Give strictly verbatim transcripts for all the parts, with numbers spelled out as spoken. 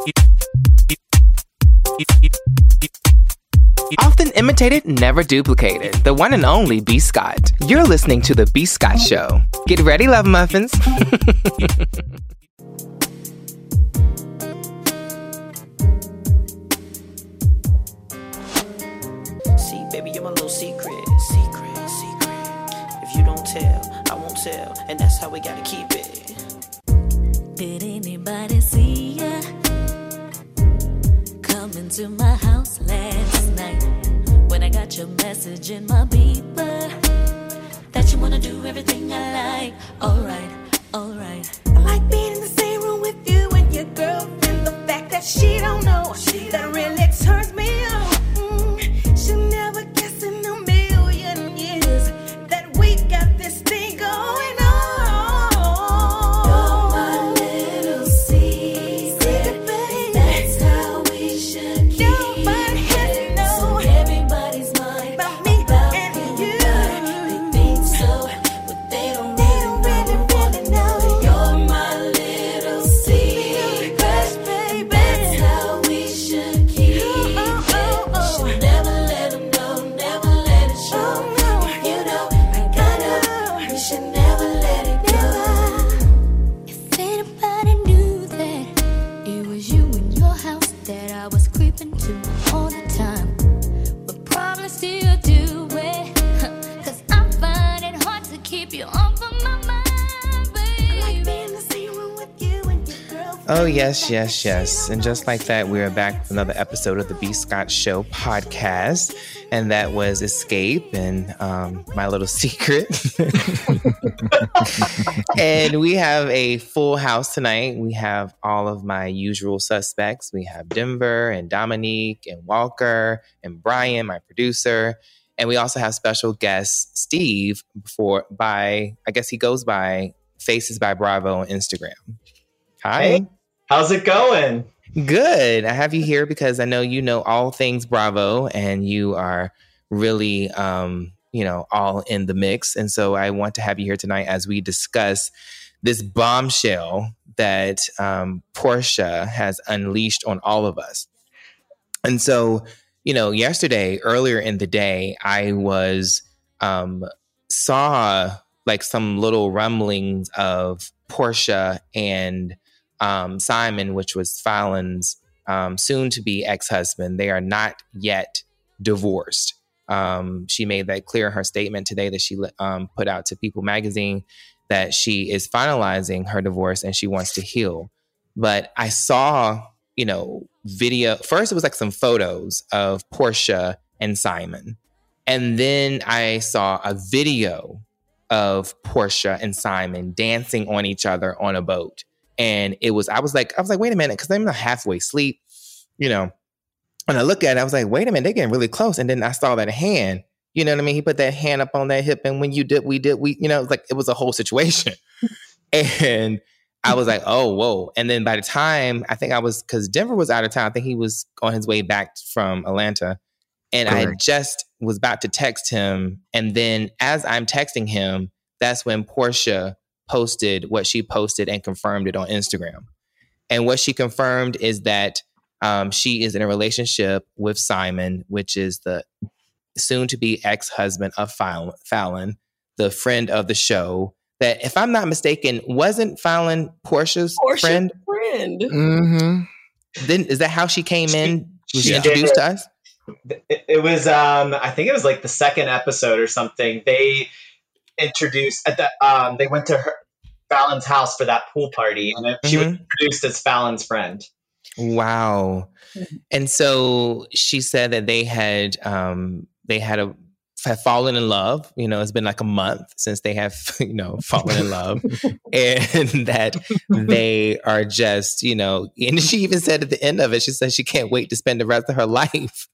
Often imitated, never duplicated. The one and only B. Scott. You're listening to The B. Scott Show. Get ready, love muffins. See, baby, you're my little secret. Secret, secret. If you don't tell, I won't tell. And that's how we gotta keep it. Did anybody see ya coming to my house last night when I got your message in my beeper that you wanna do everything I like? Alright, alright. I like being in the same room with you and your girlfriend. The fact that she don't know, she that really turns me on. Mm, she'll never guess in a million years that we got this thing going on. Oh, yes, yes, yes. And just like that, we are back with another episode of the B. Scott Show podcast. And that was Escape and um, My Little Secret. And we have a full house tonight. We have all of my usual suspects. We have Denver and Dominique and Walker and Brian, my producer. And we also have special guest Steve for by, I guess he goes by Faces by Bravo on Instagram. Hi. Hey, how's it going? Good. I have you here because I know you know all things Bravo and you are really, um, you know, all in the mix. And so I want to have you here tonight as we discuss this bombshell that um, Porsha has unleashed on all of us. And so, you know, yesterday, earlier in the day, I was um, saw like some little rumblings of Porsha and Um, Simon, which was Fallon's um, soon-to-be ex-husband. They are not yet divorced. Um, she made that clear in her statement today that she um, put out to People magazine that she is finalizing her divorce and she wants to heal. But I saw, you know, video. First, it was like some photos of Porsha and Simon. And then I saw a video of Porsha and Simon dancing on each other on a boat. And it was, I was like, I was like, wait a minute, because I'm not halfway asleep, you know. And I look at it, I was like, wait a minute, they're getting really close. And then I saw that hand, you know what I mean? He put that hand up on that hip, and when you did, we did, we, you know, it was like it was a whole situation. And I was like, oh, whoa. And then by the time I think I was, because Denver was out of town, I think he was on his way back from Atlanta. And Correct. I just was about to text him. And then as I'm texting him, that's when Porsha posted what she posted and confirmed it on Instagram. And what she confirmed is that um, she is in a relationship with Simon, which is the soon-to-be ex-husband of Fallon, the friend of the show. That, if I'm not mistaken, wasn't Fallon Porsha's, Porsha's friend? friend. Mm-hmm. Then is that how she came she, in? Was she, she introduced to us? It, it was, um, I think it was like the second episode or something. They introduced at the um they went to her Fallon's house for that pool party, and it, she mm-hmm. was introduced as Fallon's friend. Wow. And so she said that they had um they had a have fallen in love. You know, it's been like a month since they have, you know, fallen in love. And that they are just, you know, and she even said at the end of it, she said she can't wait to spend the rest of her life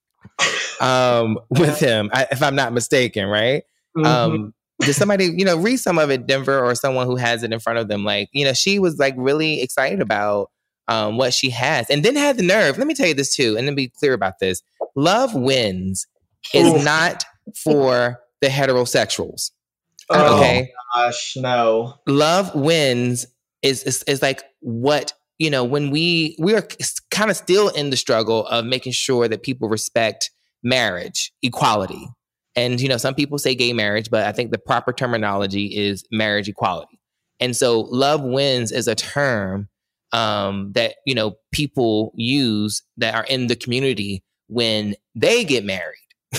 um with him, I, if I'm not mistaken, right? Mm-hmm. Um Did somebody, you know, read some of it, Denver, or someone who has it in front of them? Like, you know, she was like really excited about um, what she has, and then had the nerve. Let me tell you this too, and then be clear about this. Love Wins is not for the heterosexuals. Oh, okay, gosh, no. Love Wins is, is is like what, you know, when we we are kind of still in the struggle of making sure that people respect marriage, equality. And, you know, some people say gay marriage, but I think the proper terminology is marriage equality. And so love wins is a term um, that, you know, people use that are in the community when they get married.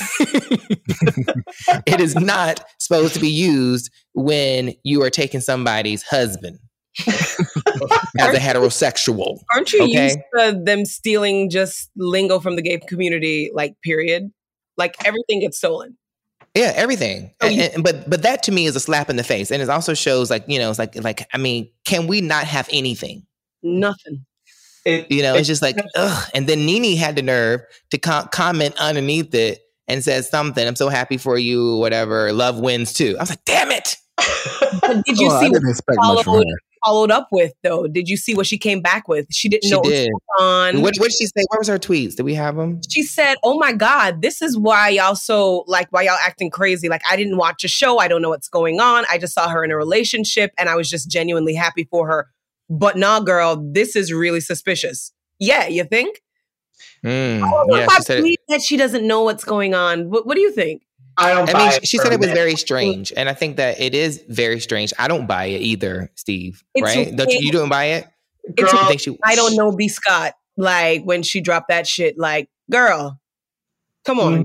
It is not supposed to be used when you are taking somebody's husband as a heterosexual. Aren't you okay? used to them stealing just lingo from the gay community, like, period? Like, everything gets stolen. Yeah, everything. Oh, and, you- and, but but that to me is a slap in the face. And it also shows, like, you know, it's like, like I mean, can we not have anything? Nothing. It, You know, it- it's just like, ugh. And then Nene had the nerve to com- comment underneath it and said something, I'm so happy for you, whatever, love wins too. I was like, damn it. But did you Oh, I see what didn't she expect much from followed, her. followed up with, though? Did you see what she came back with? She didn't She know did. what was going on. What what did she say? What was her tweets? Did we have them? She said, oh my God, this is why y'all so, like, why y'all acting crazy. Like, I didn't watch a show. I don't know what's going on. I just saw her in a relationship and I was just genuinely happy for her. But nah, girl, this is really suspicious. Yeah, you think? Mm, I don't know yeah, if I she said it. believe that she doesn't know what's going on. What, what do you think? I don't I buy mean, it she for said a it was minute. very strange, and I think that it is very strange. I don't buy it either, Steve. It's right? Don't you, you don't buy it? It's You Girl, think she? I don't know B. Scott. Like, when she dropped that shit, like, girl, come on.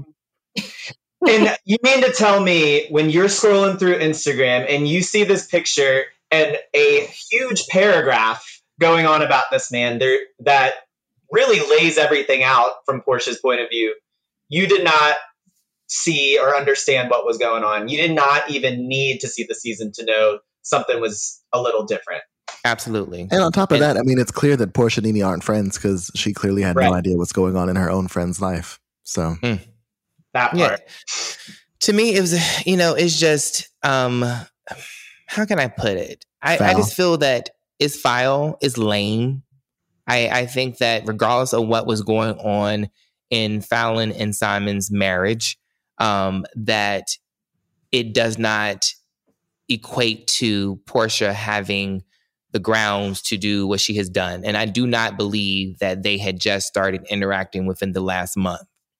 And you mean to tell me when you're scrolling through Instagram and you see this picture and a huge paragraph going on about this man there that really lays everything out from Portia's point of view, you did not see or understand what was going on. You did not even need to see the season to know something was a little different. Absolutely. And on top of And- that, I mean, it's clear that Portia and Nene aren't friends because she clearly had Right. no idea what's going on in her own friend's life. So That part. Yeah. To me, it was, you know, it's just, um, how can I put it? I, I Foul. just feel that it's foul, it's lame. I, I think that regardless of what was going on in Fallon and Simon's marriage, um, that it does not equate to Portia having the grounds to do what she has done. And I do not believe that they had just started interacting within the last month.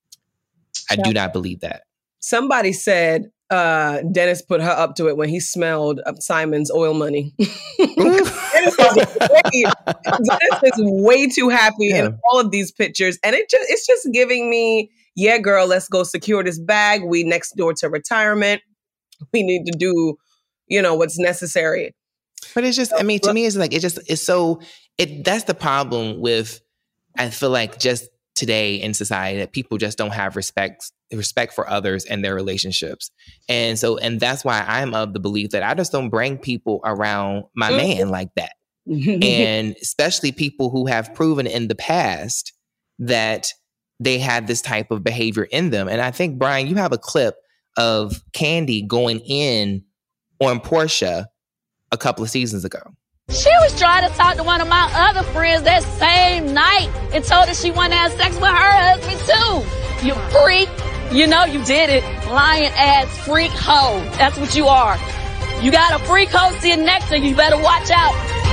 I do not believe that. Somebody said uh, Dennis put her up to it when he smelled uh, Simon's oil money. Dennis, is way, Dennis is way too happy Yeah. in all of these pictures. And it just it's just giving me, yeah, girl, let's go secure this bag. We next door to retirement. We need to do, you know, what's necessary. But it's just, I mean, to me, it's like, it just, it's so, it, that's the problem with, I feel like just today in society, that people just don't have respect, respect for others and their relationships. And so, and that's why I'm of the belief that I just don't bring people around my man like that. And especially people who have proven in the past that they had this type of behavior in them. And I think, Brian, you have a clip of Candy going in on Portia a couple of seasons ago. She was trying to talk to one of my other friends that same night and told her she wanted to have sex with her husband too. You freak. You know you did it. Lying ass freak hoe. That's what you are. You got a freak hoe sitting next to you. You better watch out.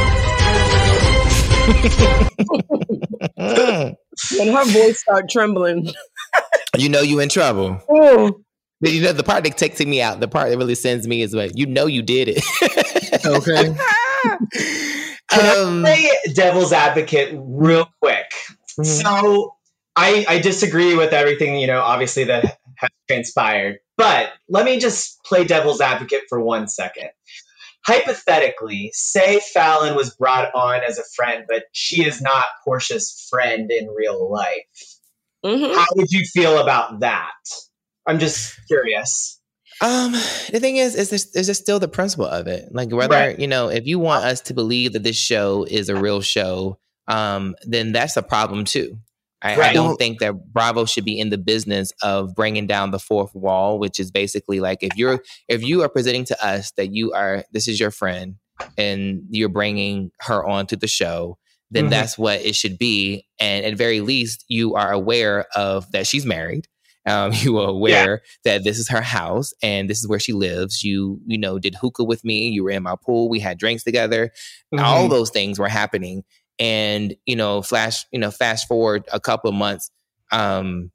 When her voice started trembling. You know you in trouble. Oh. But you know, the part that takes me out, the part that really sends me is like, you know you did it. okay. Can Um, I play devil's advocate real quick? Mhm. So I, I disagree with everything, you know, obviously that has transpired. But let me just play devil's advocate for one second. Hypothetically, say Fallon was brought on as a friend, but she is not Portia's friend in real life. Mhm. How would you feel about that? I'm just curious. Um, the thing is, is this, is this still the principle of it? Like whether, Right. you know, if you want us to believe that this show is a real show, um, then that's a problem too. I, I Right. don't think that Bravo should be in the business of bringing down the fourth wall, which is basically like, if you're, if you are presenting to us that you are, this is your friend and you're bringing her onto the show, then Mhm. that's what it should be. And at very least, you are aware of that she's married. Um, you are aware that this is her house and this is where she lives. You, you know, did hookah with me. You were in my pool. We had drinks together. All Mhm. those things were happening. and, you know, flash, you know, fast forward a couple of months um,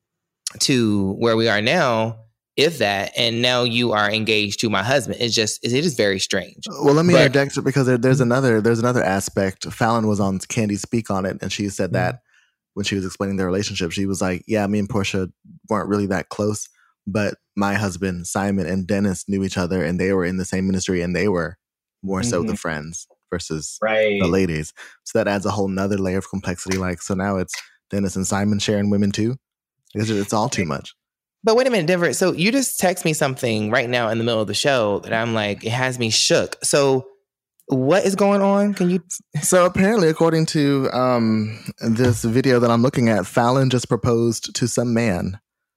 to where we are now, if that, and now you are engaged to my husband. It's just, it is very strange. Well, let me But- interject because there, there's another there's another aspect. Fallon was on Candy Speak on it, and she said that when she was explaining their relationship, she was like, "Yeah, me and Portia weren't really that close, but my husband Simon and Dennis knew each other, and they were in the same ministry, and they were more so the friends versus Right. the ladies. So that adds a whole nother layer of complexity. Like, so now it's Dennis and Simon sharing women too. It's, it's all too much." But wait a minute, Denver. So you just text me something right now in the middle of the show that I'm like, it has me shook. So what is going on? Can you? So apparently, according to um, this video that I'm looking at, Fallon just proposed to some man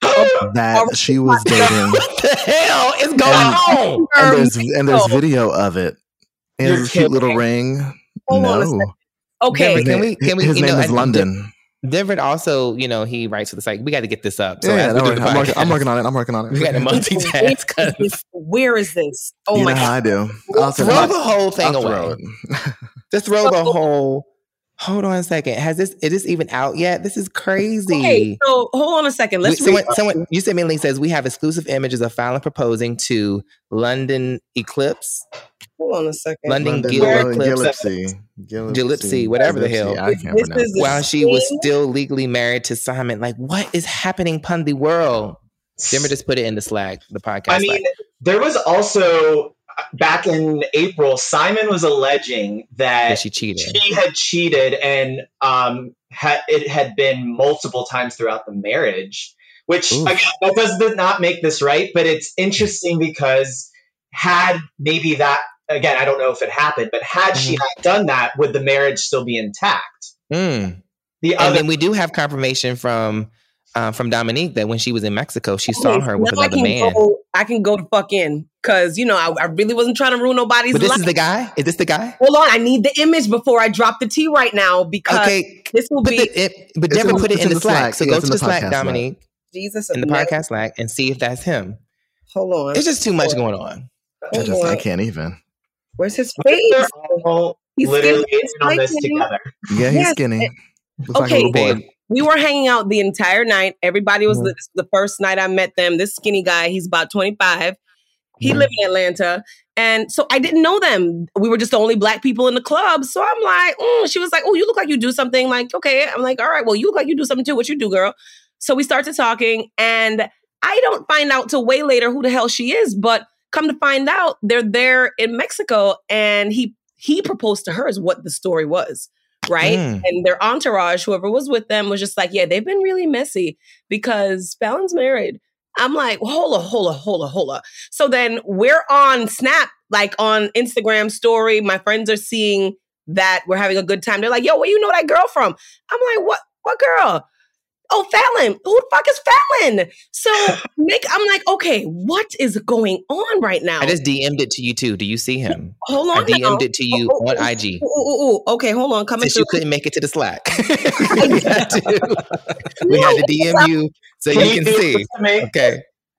that she was dating. What the hell is going And- on? And there's and there's video of it. And You're his cute little kidding. ring. Hold on a No. second. Okay. Denver, can we? Can we? His you name know, is I- London. Denver also, you know, he writes for the site. We got to get this up. So Yeah, yeah, as we don't do worry. the I'm, working, I'm podcast, working on it. I'm working on it. We got to Where multitask. is 'cause- this? Where is this? Oh you my know how god! I do. I'll send Throw it. the whole thing I'll throw away. it. Just throw the whole. Hold on a second. Has this? Is this even out yet? This is crazy. Okay, so hold on a second. Let's We- someone, read- someone, you sent me a link says we have exclusive images of Fallon proposing to London Eclipse, Hold on a second. London London Gill Gil- Eclipse, Gillipsy. Gillipsy, whatever the hell. I can't This pronounce is it. while she was Same? still legally married to Simon. Like, what is happening, pun the world? Denver just put it in the Slack, the podcast. I mean, Slack. there was also back in April, Simon was alleging that that she cheated. she had cheated, and um, ha- it had been multiple times throughout the marriage. Which Oof. again, that does not make this right, but it's interesting because had maybe that again, I don't know if it happened, but had Mm-hmm. she not done that, would the marriage still be intact? Mm. The And other then we do have confirmation from uh, from Dominique that when she was in Mexico, she saw Okay, her so with now I another can man. Go, I can go to fuck in because you know I, I really wasn't trying to ruin nobody's But this life. is the guy. Is this the guy? Hold on, I need the image before I drop the tea right now because Okay, this will But, be the, it, but It's Denver in- put it it's in in the the Slack. Slack. So Yeah, go it's to in the the Slack, podcast Dominique, Jesus in the of Nazareth. podcast Slack, and see if that's him. Hold on, It's just too much going on. I Hold just I on. can't even. Where's his they're face? all He's literally skinny, in on this like him. together. Yeah, he's Yes. skinny. Looks like a Okay, little boy. Babe, We were hanging out the entire night. Everybody was Mhm. this is the first night I met them. This skinny guy, he's about twenty-five. He Mhm. lived in Atlanta. And so I didn't know them. We were just the only black people in the club. So I'm like, mm. She was like, oh, you look like you do something. Like, okay. I'm like, all right, well, you look like you do something too. What you do, girl? So we started talking. And I don't find out till way later who the hell she is. But come to find out, they're there in Mexico. And he he proposed to her is what the story was. Right. Mm. And their entourage, whoever was with them, was just like, yeah, they've been really messy because Fallon's married. I'm like, hold on, hold on, hold on, hold on. So then we're on Snap, like on Instagram story. My friends are seeing that we're having a good time. They're like, yo, where you know that girl from? I'm like, what? What girl? Oh, Fallon. Who the fuck is Fallon? So Nick, I'm like, okay, what is going on right now? I just D M'd it to you too. Do you see him? Hold I on. D M'd now. it to you Oh, oh, on oh, I G. oh, oh, oh, okay, hold on. Coming Since you through. couldn't make it to the Slack. we, had to, we had to D M you so you can Please see. listen to me. Okay.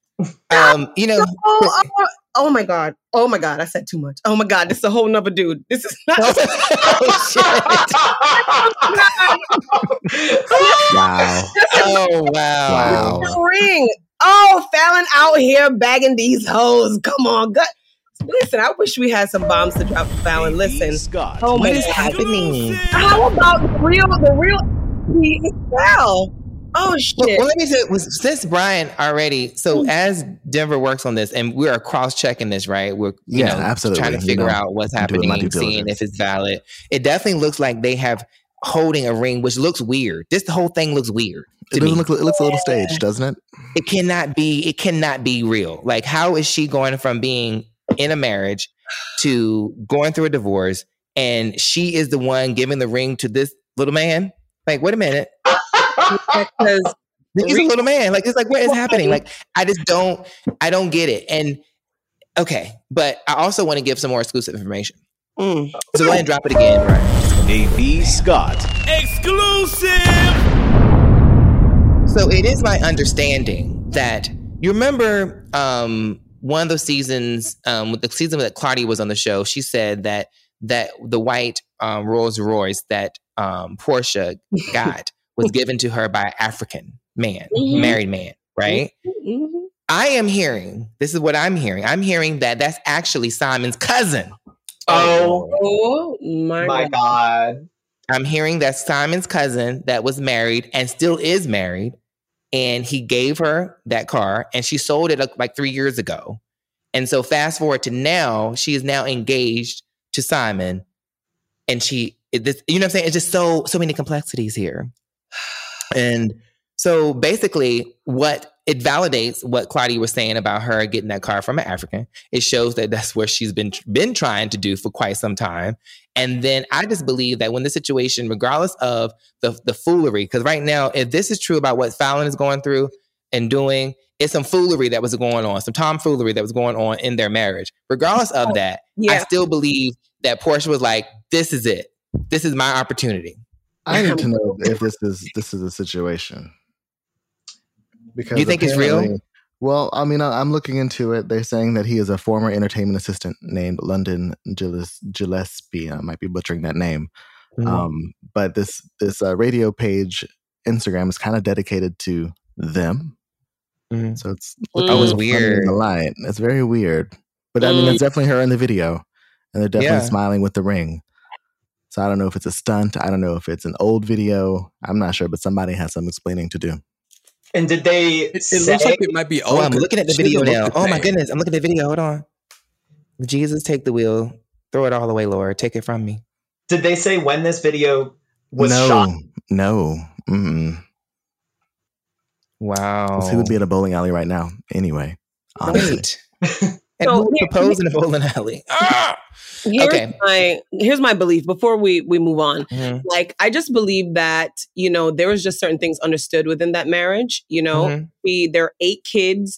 Um, you know, Oh, oh, oh my God. Oh my God. I said too much. Oh my God. This is a whole nother dude. This is not. oh shit. Wow. Oh wow. Wow. ring. Oh, Fallon out here bagging these hoes. Come on. Good. Listen, I wish we had some bombs to drop for Fallon. Listen. Scott. Oh my What is God. happening? How about the real, the real he is Val? Oh Well, shit. well, let me say, was since Brian already, so as Denver works on this, and we are cross checking this, right? We're you Yeah, know absolutely. trying to You figure know, out what's I'm doing my happening, due seeing diligence. if it's valid. It definitely looks like they have holding a ring, which looks weird. This whole thing looks weird to It me. doesn't look. It looks a little staged, doesn't it? It cannot be. It cannot be real. Like, how is she going from being in a marriage to going through a divorce, and she is the one giving the ring to this little man? Like, wait a minute. Because He's a little man. Like, it's like, what is happening? Like, I just don't, I don't get it. And okay, but I also want to give some more exclusive information. mm. So go ahead and drop it again, right? A B Scott. So it is my understanding that you remember um, one of those seasons, um, with the season that Claudia was on the show. She said that that the white um, Rolls Royce that um, Portia got was given to her by an African man, mm-hmm. married man, right? Mm-hmm. I am hearing, this is what I'm hearing. I'm hearing that that's actually Simon's cousin. Oh, oh my, my God. I'm hearing that Simon's cousin that was married and still is married, and he gave her that car and she sold it like three years ago. And so fast forward to now, she is now engaged to Simon, and she, this, you know what I'm saying? It's just so, so many complexities here. And so basically what it validates what Claudia was saying about her getting that car from an African. It shows that that's where she's been been trying to do for quite some time. And then I just believe that when the situation, regardless of the, the foolery, because right now, if this is true about what Fallon is going through and doing, it's some foolery that was going on, some tomfoolery that was going on in their marriage. Regardless of that, yeah. I still believe that Portia was like, this is it. This is my opportunity. I need to know if this is this is a situation. Because you think it's real? Well, I mean, I, I'm looking into it. They're saying that he is a former entertainment assistant named London Gilles- Gillespie. I might be butchering that name. Mm-hmm. Um, but this this uh, radio page, Instagram, is kind of dedicated to them. Mm-hmm. So it's oh, it's weird. In the light. It's very weird. But I mean, it's definitely her in the video. And they're definitely yeah. smiling with the ring. So I don't know if it's a stunt. I don't know if it's an old video. I'm not sure, but somebody has some explaining to do. And did they It, it say, looks like it might be old. Oh, I'm looking at the She video doesn't now. look the Oh my same. goodness. I'm looking at the video. Hold on. Jesus, take the wheel. Throw it all away, Lord. Take it from me. did they say when this video was no, shot? No. Mm-mm. Wow. 'Cause he would be at a bowling alley right now anyway. Honestly. Right. And So who here- proposed in a bowling alley? Ah! Here's Okay. my here's my belief before we we move on. Mhm. Like, I just believe that, you know, there was just certain things understood within that marriage. You know, Mhm. we there are eight kids,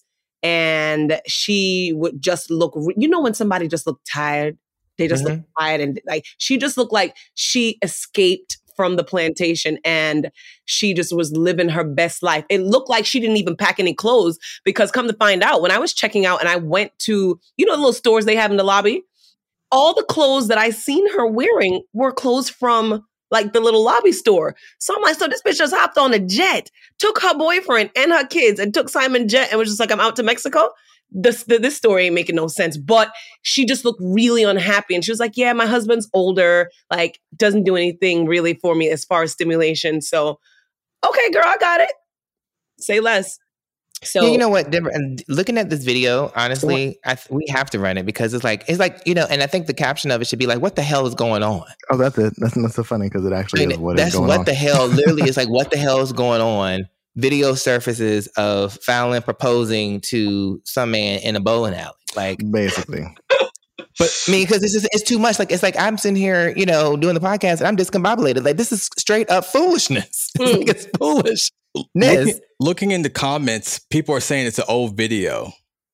and she would just look. re- You know, when somebody just looked tired, they just look tired, and like she just looked like she escaped from the plantation, and she just was living her best life. It looked like she didn't even pack any clothes, because come to find out, when I was checking out and I went to, you know, the little stores they have in the lobby, all the clothes that I seen her wearing were clothes from like the little lobby store. So I'm like, so this bitch just hopped on a jet, took her boyfriend and her kids, and took Simon jet and was just like, I'm out to Mexico. This the, this story ain't making no sense. But she just looked really unhappy, and she was like, yeah, my husband's older, like doesn't do anything really for me as far as stimulation. So, okay, girl, I got it. Say less. So Yeah, you know what, Denver, and looking at this video, honestly, I th- we have to run it, because it's like, it's like, you know, and I think the caption of it should be like, what the hell is going on? Oh, that's it. That's, that's so funny because it actually I mean, is what that's is going what on. the hell, literally, it's like, what the hell is going on? Video surfaces of Fallon proposing to some man in a bowling alley. Like, Basically. but I mean, because it's just, it's too much. Like, it's like I'm sitting here, you know, doing the podcast and I'm discombobulated. Like, this is straight up foolishness. It's like, it's foolishness. Looking, looking in the comments, people are saying it's an old video.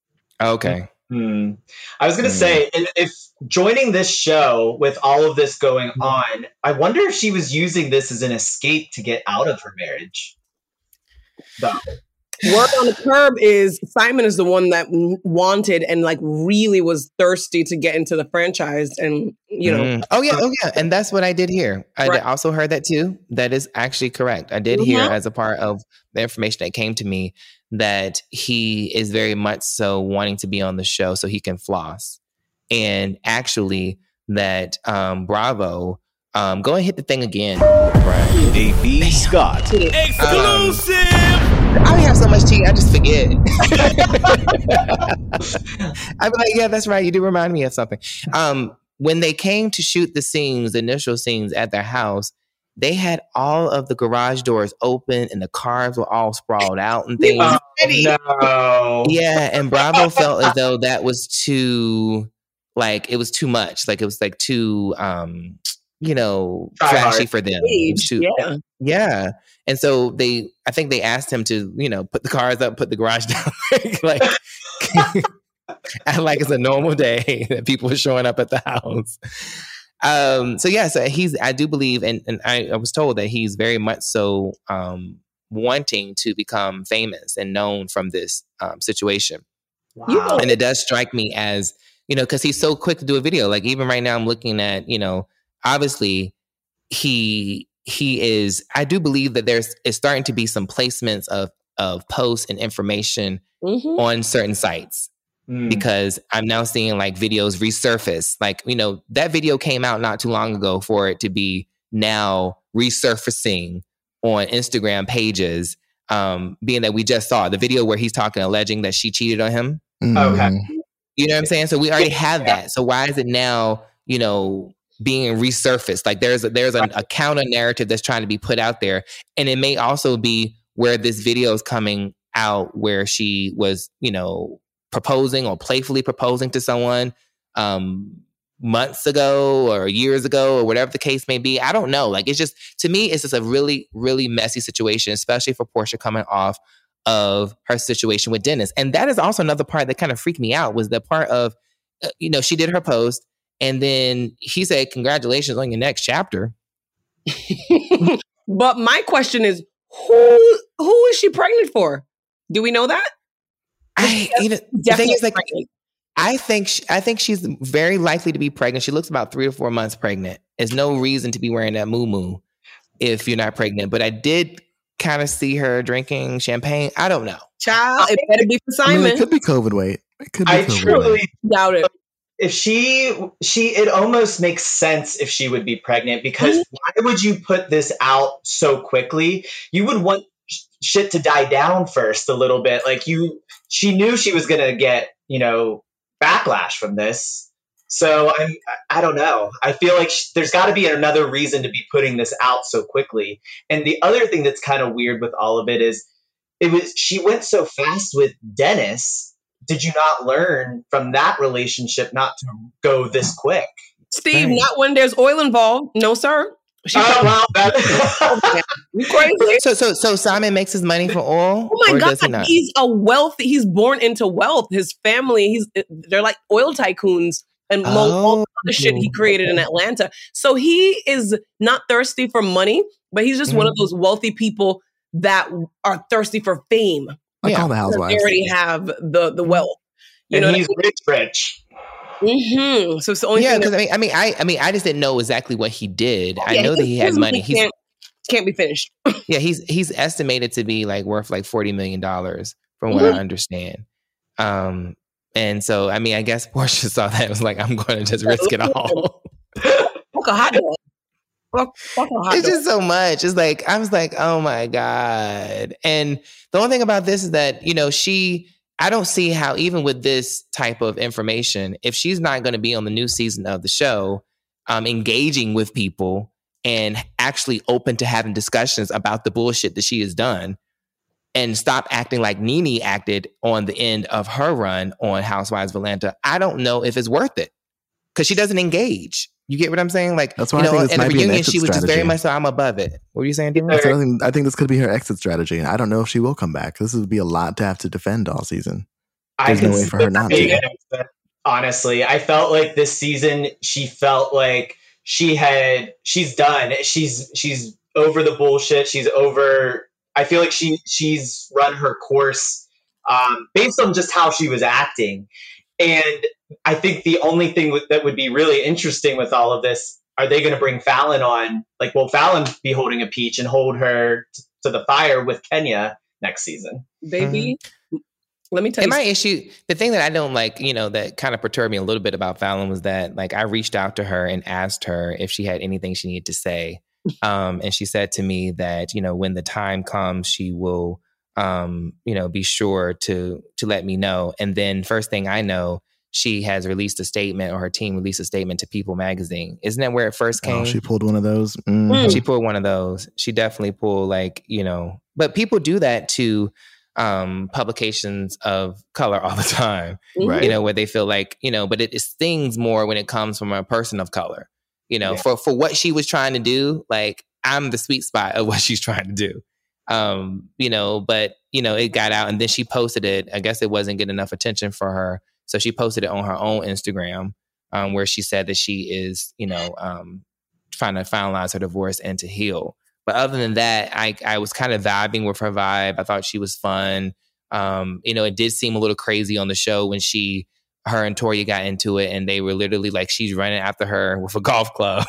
Okay. Hmm. I was going to Hmm. say, if, if joining this show with all of this going on, I wonder if she was using this as an escape to get out of her marriage. Though. word on the curb is Simon is the one that w- wanted and like really was thirsty to get into the franchise, and you know. Mm. Oh yeah, oh yeah, and that's what I did hear. I Right. did also heard that too. That is actually correct. I did hear Mhm. as a part of the information that came to me that he is very much so wanting to be on the show so he can floss, and actually that um, Bravo. Um, go and hit the thing again, Brian. A B Scott. Exclusive. Um, I have so much tea, I just forget. I'm like, yeah, that's right. You do remind me of something. Um, when they came to shoot the scenes, the initial scenes at their house, they had all of the garage doors open and the cars were all sprawled out and things. Oh, no. Yeah, and Bravo felt as though that was too, like, it was too much. Like, it was like too, um, you know, Try trashy hard. for them. Age, Too- yeah. yeah. And so they, I think they asked him to, you know, put the cars up, put the garage down, like, act like it's a normal day that people are showing up at the house. Um, so yeah, so he's, I do believe, and, and I, I was told that he's very much so um, wanting to become famous and known from this um, situation. Wow. And it does strike me as, you know, because he's so quick to do a video. Like even right now, I'm looking at, you know, obviously he he is. I do believe that there's is starting to be some placements of of posts and information mm-hmm. on certain sites. Mm. Because I'm now seeing like videos resurface. Like, you know, that video came out not too long ago for it to be now resurfacing on Instagram pages. Um, being that we just saw the video where he's talking, alleging that she cheated on him. Mm. Okay. You know what I'm saying? So we already have that. So why is it now, you know, being resurfaced? Like there's a, there's a, a counter narrative that's trying to be put out there. And it may also be where this video is coming out where she was, you know, proposing or playfully proposing to someone um, months ago or years ago or whatever the case may be. I don't know. Like, it's just, to me, it's just a really, really messy situation, especially for Porsha coming off of her situation with Dennis. And that is also another part that kind of freaked me out was the part of, uh, you know, she did her post and then he said, congratulations on your next chapter. But my question is, who who is she pregnant for? Do we know that? I, you know, the thing is, like, pregnant. I think she, I think she's very likely to be pregnant. She looks about three to four months pregnant. There's no reason to be wearing that muumuu if you're not pregnant. But I did kind of see her drinking champagne. I don't know. Child, it better be for Simon. I mean, it could be COVID weight. It could be I COVID truly weight. doubt it. If she, she, it almost makes sense if she would be pregnant because mm-hmm. why would you put this out so quickly? You would want shit to die down first a little bit. Like you, she knew she was going to get, you know, backlash from this. So I'm, I don't know. I feel like sh- there's got to be another reason to be putting this out so quickly. And the other thing that's kind of weird with all of it is it was, she went so fast with Dennis. Did you not learn from that relationship not to go this quick? Steve, right. Not when there's oil involved. No, sir. She oh, wow. That- you crazy? So, so, so Simon makes his money for oil? Oh my or God. Does he not? He's a wealthy, he's born into wealth. His family, he's they're like oil tycoons and oh. all the other shit he created in Atlanta. So he is not thirsty for money, but he's just mm-hmm. one of those wealthy people that are thirsty for fame. I yeah. call the housewives. They already have the, the wealth. You and know he's rich, rich. Mm-hmm. So it's the only yeah, because I mean, I mean, I, I mean, I just didn't know exactly what he did. Yeah, I know that he had money. He can't, can't be finished. yeah, he's he's estimated to be like worth like forty million dollars, from what mm-hmm. I understand. Um, and so, I mean, I guess Porsha saw that and was like, I'm going to just risk it all. Fuck a hot dog. Fuck, fuck a hot it's dog. just so much. It's like I was like, oh my God. And the only thing about this is that you know she. I don't see how, even with this type of information, if she's not going to be on the new season of the show, um, engaging with people and actually open to having discussions about the bullshit that she has done and stop acting like Nene acted on the end of her run on Housewives of Atlanta, I don't know if it's worth it because she doesn't engage. You get what I'm saying? Like, that's why you know, I think this in might the be an reunion, exit she was strategy. just very much so, I'm above it. What were you saying, Dylan? I think, I think this could be her exit strategy. I don't know if she will come back. This would be a lot to have to defend all season. There's I no way for her not to. Honestly, I felt like this season, she felt like she had, she's done. She's, she's over the bullshit. She's over, I feel like she, she's run her course um, based on just how she was acting. And I think the only thing with, that would be really interesting with all of this, are they going to bring Fallon on? Like, will Fallon be holding a peach and hold her t- to the fire with Kenya next season? Baby, mm-hmm. Let me tell and you. My issue, the thing that I don't like, you know, that kind of perturbed me a little bit about Fallon was that, like, I reached out to her and asked her if she had anything she needed to say. Um, and she said to me that, you know, when the time comes, she will, um, you know, be sure to to let me know. And then first thing I know, she has released a statement, or her team released a statement to People magazine. Isn't that where it first came? Oh, she pulled one of those. Mm. She pulled one of those. She definitely pulled, like, you know, but people do that to um, publications of color all the time, right? You know, where they feel like, you know, but it, it stings more when it comes from a person of color, you know, yeah. for, for what she was trying to do. Like, I'm the sweet spot of what she's trying to do. Um, you know, but, you know, it got out and then she posted it. I guess it wasn't getting enough attention for her. So she posted it on her own Instagram, um, where she said that she is, you know, um, trying to finalize her divorce and to heal. But other than that, I, I was kind of vibing with her vibe. I thought she was fun. Um, you know, it did seem a little crazy on the show when she her and Toya got into it, and they were literally like, she's running after her with a golf club.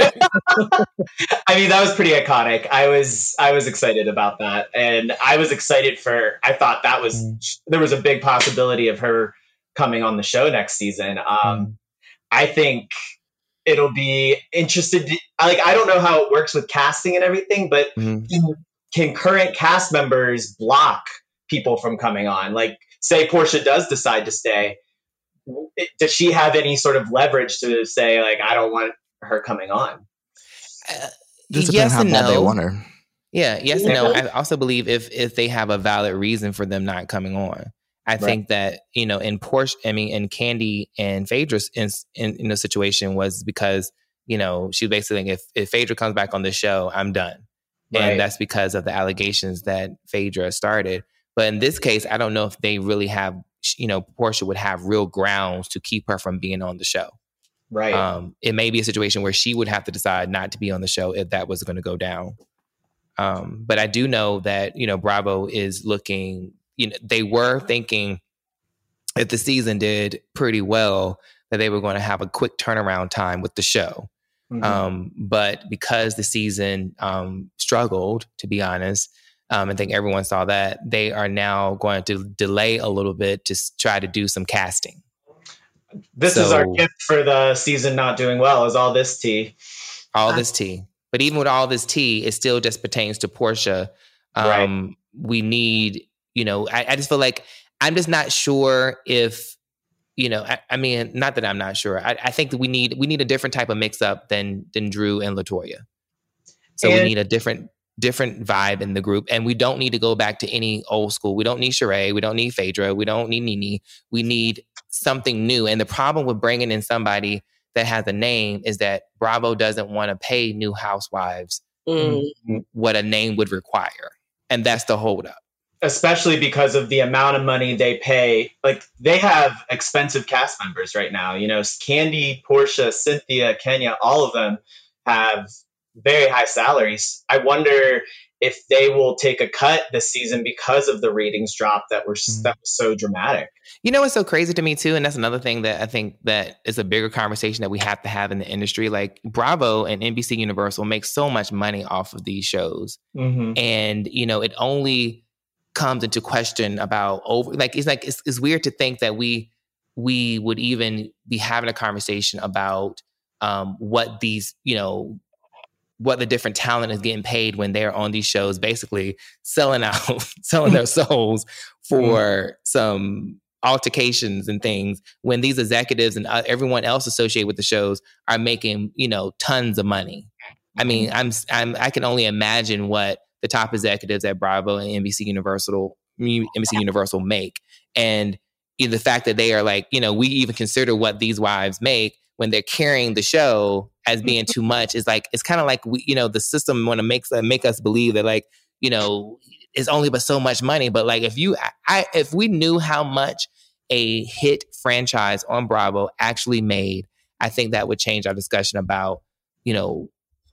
I mean, that was pretty iconic. I was I was excited about that, and I was excited for. I thought that was mm. there was a big possibility of her coming on the show next season. Um, mm. I think it'll be interested. To, like, I don't know how it works with casting and everything, but mm. can, can current cast members block people from coming on? Like, say Portia does decide to stay. Does she have any sort of leverage to say, like, I don't want her coming on? Uh, yes and no. They want her. Yeah, yes and no. I also believe if if they have a valid reason for them not coming on, I right. think that, you know, in Portia, I mean, in Kandi and Phaedra's in, in in the situation was because, you know, she basically, if if Phaedra comes back on the show, I'm done, right. and that's because of the allegations that Phaedra started. But in this case, I don't know if they really have, you know, Portia would have real grounds to keep her from being on the show. Right. Um, it may be a situation where she would have to decide not to be on the show if that was going to go down. Um, but I do know that, you know, Bravo is looking, you know, they were thinking if the season did pretty well, that they were going to have a quick turnaround time with the show. Mm-hmm. Um, but because the season um, struggled, to be honest, Um, I think everyone saw that. They are now going to delay a little bit to s- try to do some casting. This so, is our gift for the season not doing well, is all this tea. All this tea. But even with all this tea, it still just pertains to Portia. Um, right. We need, you know, I, I just feel like I'm just not sure if, you know, I, I mean, not that I'm not sure. I, I think that we need we need a different type of mix-up than, than Drew and LaToya. So and- we need a different... different vibe in the group. And we don't need to go back to any old school. We don't need Sheree. We don't need Phaedra. We don't need Nene. We need something new. And the problem with bringing in somebody that has a name is that Bravo doesn't want to pay new housewives mm. what a name would require. And that's the holdup. Especially because of the amount of money they pay. Like, they have expensive cast members right now. You know, Kandi, Portia, Cynthia, Kenya, all of them have very high salaries. I wonder if they will take a cut this season because of the ratings drop that were mm. that was so dramatic. You know what's so crazy to me too, and that's another thing that I think that is a bigger conversation that we have to have in the industry. Like, Bravo and N B C Universal make so much money off of these shows, mm-hmm. and you know it only comes into question about over. Like it's like it's, it's weird to think that we we would even be having a conversation about um, what these you know. what the different talent is getting paid when they're on these shows, basically selling out, selling their souls for mm. some altercations and things, when these executives and uh, everyone else associated with the shows are making, you know, tons of money. I mean, I'm, I'm, I can only imagine what the top executives at Bravo and N B C Universal, N B C Universal make. And the fact that they are like, you know, we even consider what these wives make when they're carrying the show as being too much is like, it's kind of like, we, you know, the system want to make, uh, make us believe that like, you know, it's only but so much money. But like, if you, I, if we knew how much a hit franchise on Bravo actually made, I think that would change our discussion about, you know,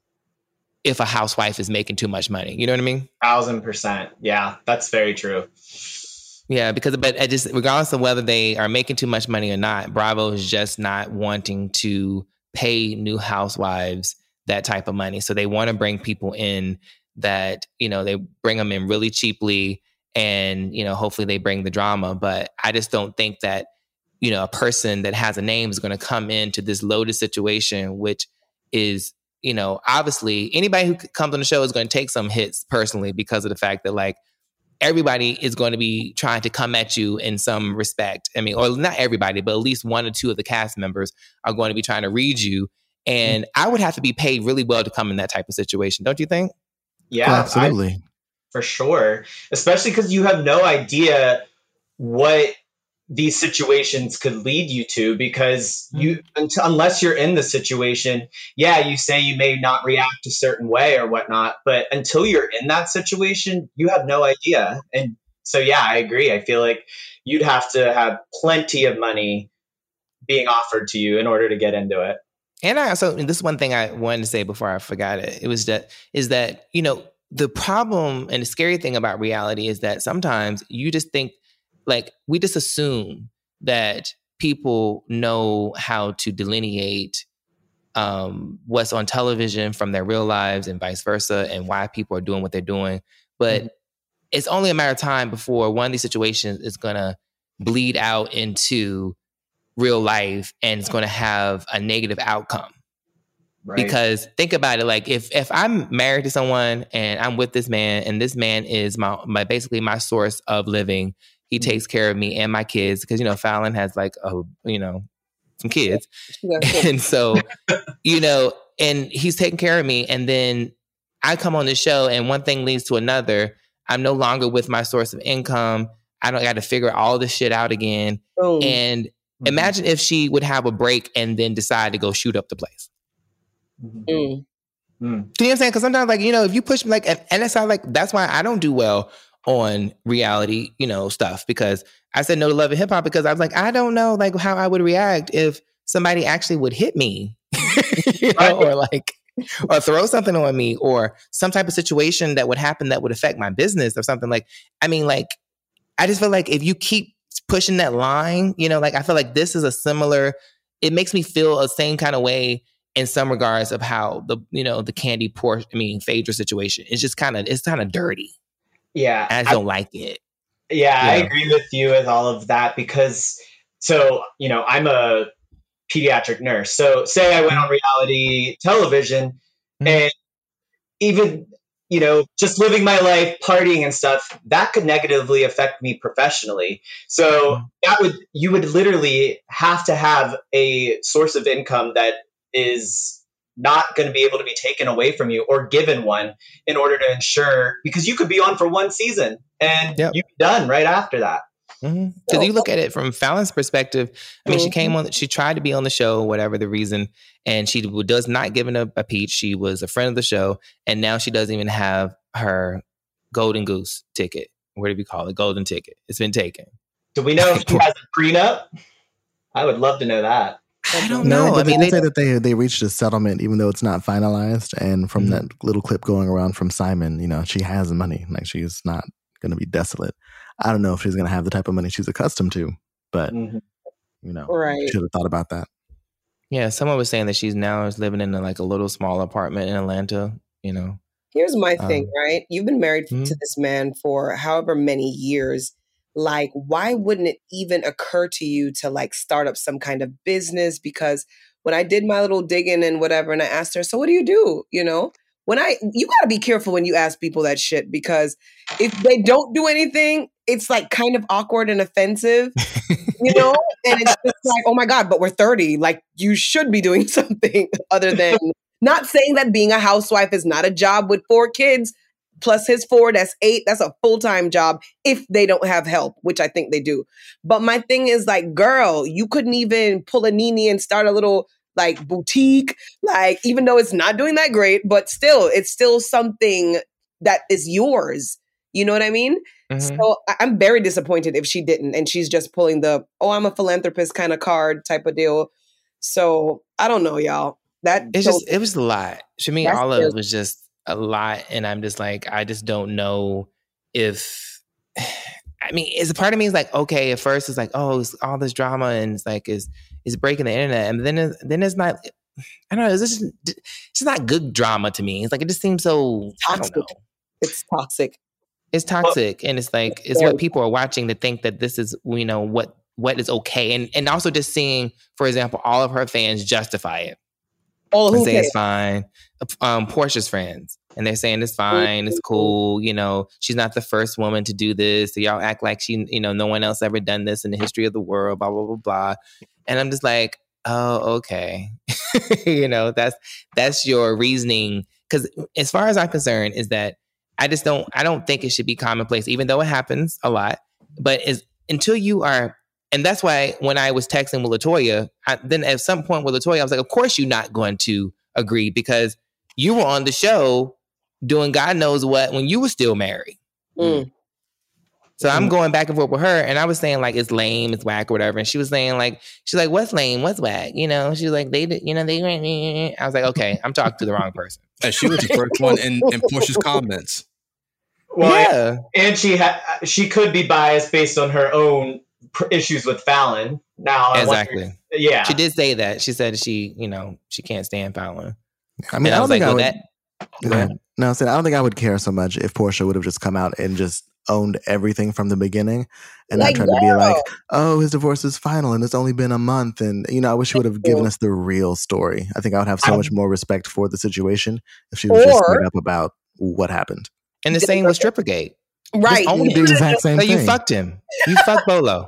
if a housewife is making too much money. You know what I mean? Thousand percent. Yeah, that's very true. Yeah, because but I just regardless of whether they are making too much money or not, Bravo is just not wanting to pay new housewives that type of money. So they want to bring people in that, you know, they bring them in really cheaply and, you know, hopefully they bring the drama. But I just don't think that, you know, a person that has a name is going to come into this loaded situation, which is, you know, obviously anybody who comes on the show is going to take some hits personally because of the fact that like, everybody is going to be trying to come at you in some respect. I mean, or not everybody, but at least one or two of the cast members are going to be trying to read you. And I would have to be paid really well to come in that type of situation. Don't you think? Yeah, oh, absolutely. I, for sure. Especially because you have no idea what these situations could lead you to, because you, until, unless you're in the situation, yeah, you say you may not react a certain way or whatnot, but until you're in that situation, you have no idea. And so, yeah, I agree. I feel like you'd have to have plenty of money being offered to you in order to get into it. And I also, and this is one thing I wanted to say before I forgot it. It was that, is that, you know, the problem and the scary thing about reality is that sometimes you just think, like, we just assume that people know how to delineate um, what's on television from their real lives and vice versa, and why people are doing what they're doing. But mm-hmm. it's only a matter of time before one of these situations is going to bleed out into real life, and it's going to have a negative outcome. Right. Because think about it, like if if I'm married to someone and I'm with this man, and this man is my my basically my source of living, he mm-hmm. takes care of me and my kids, because you know Fallon has like a you know some kids, yeah. and so you know, and he's taking care of me, and then I come on the show, and one thing leads to another. I'm no longer with my source of income. I don't got to figure all this shit out again. Boom. And mm-hmm. imagine if she would have a break and then decide to go shoot up the place. Mm. Mm. Do you know what I'm saying? Because sometimes, like, you know, if you push me, like, and, and it's not like, that's why I don't do well on reality, you know, stuff, because I said no to Love and Hip Hop because I was like, I don't know, like, how I would react if somebody actually would hit me, you know, or like, or throw something on me, or some type of situation that would happen that would affect my business or something. Like, I mean, like, I just feel like if you keep pushing that line, you know, like, I feel like this is a similar, it makes me feel a same kind of way in some regards of how the, you know, the Kandi Porsche, I mean, Phaedra situation. It's just kind of, it's kind of dirty. Yeah. I don't I, like it. Yeah, I know? agree with you with all of that because, so, you know, I'm a pediatric nurse. So say I went on reality television mm-hmm. and even, you know, just living my life, partying and stuff, that could negatively affect me professionally. So mm-hmm. that would, you would literally have to have a source of income that is not going to be able to be taken away from you or given one in order to ensure, because you could be on for one season and yep. you'd be done right after that. Because mm-hmm. so, you look at it from Fallon's perspective, I mean, mm-hmm. she came on, she tried to be on the show, whatever the reason, and she does not give a, a peach. She was a friend of the show, and now she doesn't even have her Golden Goose ticket. What do we call it? Golden ticket. It's been taken. Do we know if she has a prenup? I would love to know that. I don't know. No, I mean, they they say that they they reached a settlement, even though it's not finalized. And from mm-hmm. that little clip going around from Simon, you know, she has money. Like, she's not going to be desolate. I don't know if she's going to have the type of money she's accustomed to, but mm-hmm. you know, right. should have thought about that. Yeah, someone was saying that she's now is living in a, like a little small apartment in Atlanta. You know, here's my um, thing, right? You've been married mm-hmm. to this man for however many years. Like, why wouldn't it even occur to you to like start up some kind of business? Because when I did my little digging and whatever, and I asked her, so what do you do? You know, when I, you got to be careful when you ask people that shit, because if they don't do anything, it's like kind of awkward and offensive, you know? And it's just like, oh my God, but we're thirty. Like, you should be doing something other than, not saying that being a housewife is not a job with four kids. Plus his four, that's eight. That's a full-time job if they don't have help, which I think they do. But my thing is like, girl, you couldn't even pull a Nene and start a little like boutique, like, even though it's not doing that great, but still, it's still something that is yours. You know what I mean? Mm-hmm. So I- I'm very disappointed if she didn't. And she's just pulling the, oh, I'm a philanthropist kind of card type of deal. So I don't know, y'all. That it's just, it was a lot. To me, all of it was just a lot, and I'm just like, I just don't know if, I mean, it's a part of me is like, okay, at first it's like, oh, it's all this drama, and it's like, is is breaking the internet, and then it's, then it's not, I don't know, it's just, it's just not good drama to me. It's like, it just seems so toxic. I don't know. It's toxic. It's toxic, well, and it's like, it's yeah. what people are watching to think that this is, you know, what what is okay, and and also just seeing, for example, all of her fans justify it. Oh, and say it's fine. Um, Portia's friends, and they're saying it's fine, it's cool. You know, she's not the first woman to do this. So y'all act like she, you know, no one else ever done this in the history of the world. Blah blah blah blah. And I'm just like, oh, okay. You know, that's that's your reasoning. Because as far as I'm concerned, is that I just don't. I don't think it should be commonplace, even though it happens a lot. But is until you are. And that's why when I was texting with LaToya, I, then at some point with LaToya, I was like, of course you're not going to agree, because you were on the show doing God knows what when you were still married. Mm. So mm. I'm going back and forth with her, and I was saying like, it's lame, it's whack or whatever. And she was saying like, she's like, what's lame? What's whack? You know, she was like, they, you know, they, I was like, okay, I'm talking to the wrong person. And she was the first one in, in Portia's comments. Well, yeah. And she had, she could be biased based on her own pr- issues with Fallon. Now, I exactly. wonder, yeah, she did say that. She said she, you know, she can't stand Fallon. I mean, and I, I don't was think like, I well, would. that. Go ahead. No, I said I don't think I would care so much if Portia would have just come out and just owned everything from the beginning, and Like, not tried to be girl. like, "Oh, his divorce is final, and it's only been a month." And you know, I wish she would have given us the real story. I think I would have so much more respect for the situation if she was just Or- straight up about what happened. And the same with Strippergate. Right. Just own The it. exact same So you thing. fucked him. You fucked Bolo.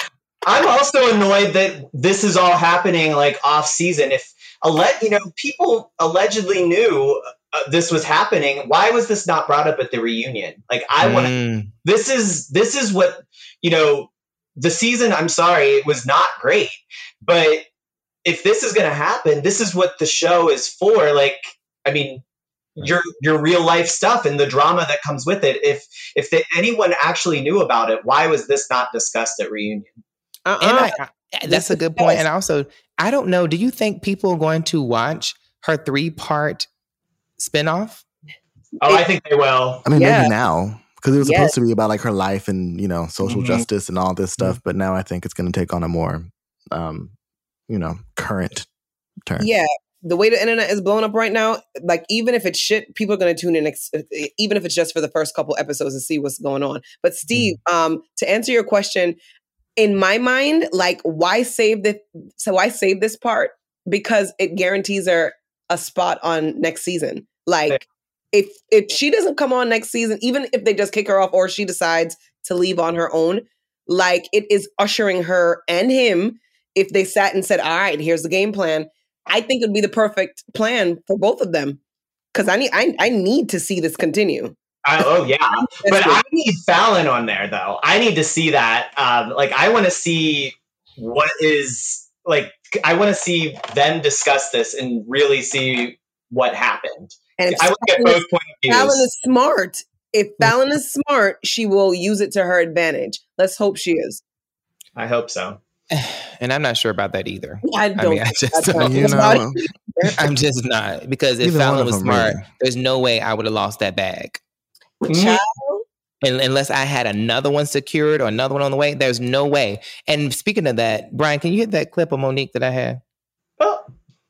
I'm also annoyed that this is all happening like off season. If alle- you know, people allegedly knew uh, this was happening. Why was this not brought up at the reunion? Like, I want to. Mm. This is this is what you know. The season. I'm sorry, it was not great. But if this is going to happen, this is what the show is for. Like, I mean, your your real life stuff and the drama that comes with it. If if the, anyone actually knew about it, why was this not discussed at reunion? Uh-uh. And I, I, that's a good point. And also, I don't know. Do you think people are going to watch her three part spinoff? Oh, I think they will. I mean, Yeah. maybe now because it was Yes. supposed to be about like her life and you know social Mhm. justice and all this stuff, but now I think it's going to take on a more, um, you know, current turn. Yeah. The way the internet is blowing up right now, like even if it's shit, people are going to tune in, ex- even if it's just for the first couple episodes to see what's going on. But Steve, um, to answer your question, in my mind, like why save the so why save this part? Because it guarantees her a spot on next season. Like if if she doesn't come on next season, even if they just kick her off or she decides to leave on her own, like it is ushering her and him, if they sat and said, all right, here's the game plan, I think it'd be the perfect plan for both of them. Because I need I, I need to see this continue. I, oh yeah, but I need Fallon on there though. I need to see that. Um, like I want to see what is like. I want to see them discuss this and really see what happened. And if I want to get Fallon both is- point of views. Fallon is smart. If Fallon is smart, she will use it to her advantage. Let's hope she is. I hope so. And I'm not sure about that either. I don't. mean, I just that's don't. You know, I'm just not. Because if Either one Fallon of was them, smart, really. there's no way I would have lost that bag. Child, And unless I had another one secured or another one on the way, there's no way. And speaking of that, Brian, can you hit that clip of Monique that I had? Oh,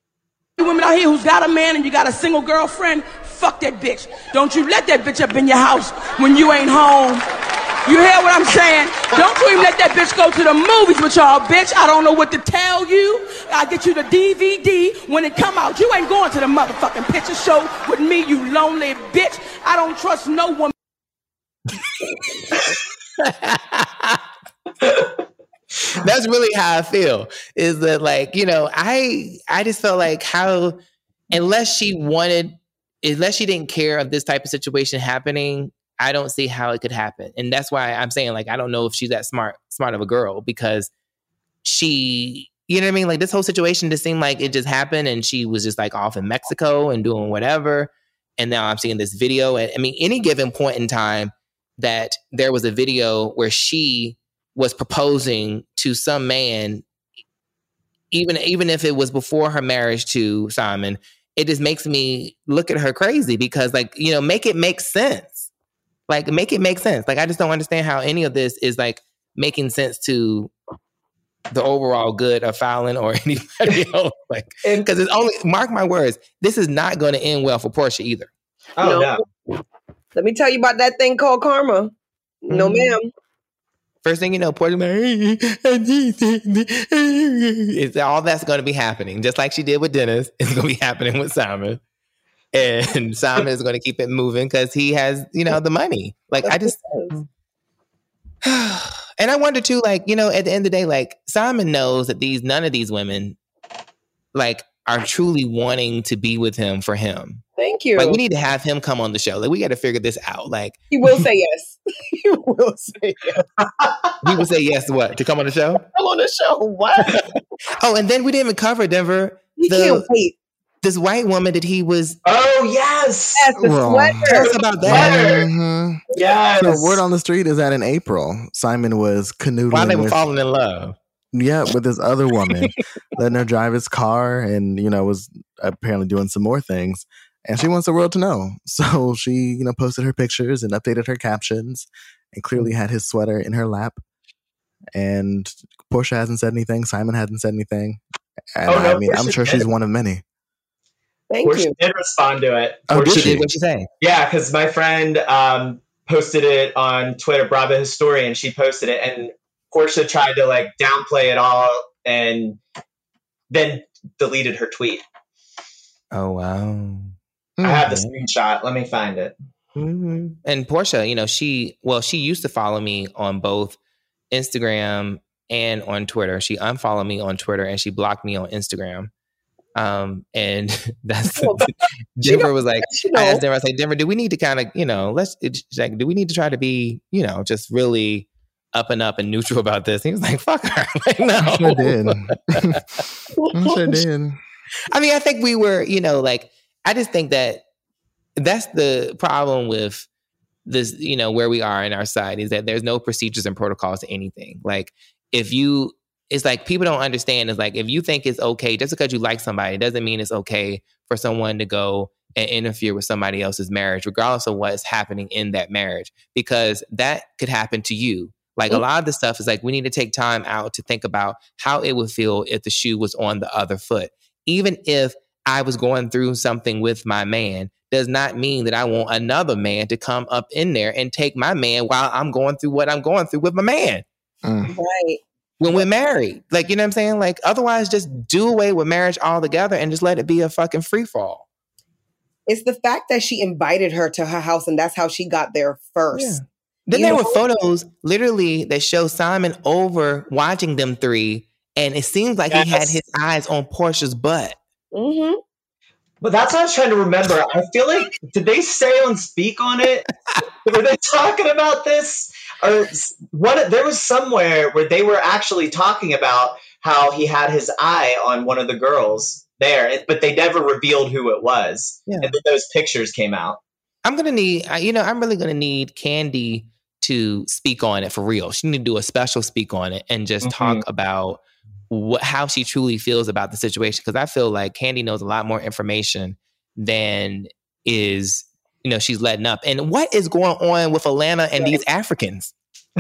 You women out here who's got a man and you got a single girlfriend, fuck that bitch. Don't you let that bitch up in your house when you ain't home. You hear what I'm saying? Don't you even let that bitch go to the movies with y'all, bitch. I don't know what to tell you. I'll get you the D V D when it come out. You ain't going to the motherfucking picture show with me, you lonely bitch. I don't trust no woman. That's really how I feel. Is that like, you know, I I just felt like how unless she wanted, unless she didn't care of this type of situation happening, I don't see how it could happen. And that's why I'm saying like I don't know if she's that smart smart of a girl because she, you know what I mean? Like this whole situation just seemed like it just happened and she was just like off in Mexico and doing whatever. And now I'm seeing this video. And I mean, any given point in time that there was a video where she was proposing to some man, even even if it was before her marriage to Simon, it just makes me look at her crazy because, like, you know, make it make sense. Like, make it make sense. Like, I just don't understand how any of this is like making sense to the overall good of Fallon or anybody else. Like, because it's only, mark my words, this is not going to end well for Portia either. oh No. no. let me tell you about that thing called karma. No, Mhm. ma'am. First thing you know, Portia's like, it's all that's going to be happening, just like she did with Dennis. It's going to be happening with Simon, and Simon is going to keep it moving because he has, you know, the money. Like I just, and I wonder too, like you know, at the end of the day, like Simon knows that these none of these women, like, are truly wanting to be with him for him. Thank you. Like we need to have him come on the show. Like we got to figure this out. Like He will say yes. He will say yes. he would say yes to what? To come on the show? I'm on the show. What? Oh, and then we didn't even cover Denver. He The- can't wait. This white woman that he was. Oh yes. Yes, the Well, Tell sweater. us about that. Mhm. Yes. So word on the street is that in April, Simon was canoodling Why they were with, falling in love? yeah, with this other woman, letting her drive his car, and you know was apparently doing some more things. And she wants the world to know. So she, you know, posted her pictures and updated her captions, and clearly had his sweater in her lap. and Portia hasn't said anything. Simon hasn't said anything. And Oh, no, I mean, I'm Portia sure did. she's one of many. Thank Portia you. did respond to it. Oh, did Portia she? What'd she say? Yeah, because my friend um, posted it on Twitter, Bravo Historian. She posted it, and Portia tried to like downplay it all, and then deleted her tweet. Oh wow. I have the screenshot. Let me find it. Mm-hmm. And Portia, you know, she well, she used to follow me on both Instagram and on Twitter. She unfollowed me on Twitter and she blocked me on Instagram. Um, and that's Denver was like, I asked Denver, I was like, Denver, do we need to kind of, you know, let's it's like, do we need to try to be, you know, just really up and up and neutral about this? And he was like, fuck her. Like, no. I sure did. I sure did. I mean, I think we were, you know, like, I just think that that's the problem with this, you know, where we are in our society is that there's no procedures and protocols to anything. Like, if you, it's like people don't understand. It's like, if you think it's okay, just because you like somebody, doesn't mean it's okay for someone to go and interfere with somebody else's marriage, regardless of what's happening in that marriage, because that could happen to you. Like, a lot of the stuff is like, we need to take time out to think about how it would feel if the shoe was on the other foot. Even if I was going through something with my man, does not mean that I want another man to come up in there and take my man while I'm going through what I'm going through with my man. Mm. Right. When we're married. Like, you know what I'm saying? Like, otherwise just do away with marriage altogether and just let it be a fucking free fall. It's the fact that she invited her to her house and that's how she got there first. Yeah. Then You there know? were photos literally that show Simon over watching them three, and it seems like Yes. he had his eyes on Portia's butt. Mm-hmm. But that's what I was trying to remember. I feel like, did they say on Speak on it? Were they talking about this? Or what? There was somewhere where they were actually talking about how he had his eye on one of the girls there, but they never revealed who it was. Yeah. And then those pictures came out. I'm going to need, I- you know, I'm really going to need Candy to speak on it for real. She need to do a special speak on it and just Mhm. talk about what, how she truly feels about the situation. Because I feel like Candy knows a lot more information than is, you know, she's letting up. And what is going on with Atlanta and these Africans?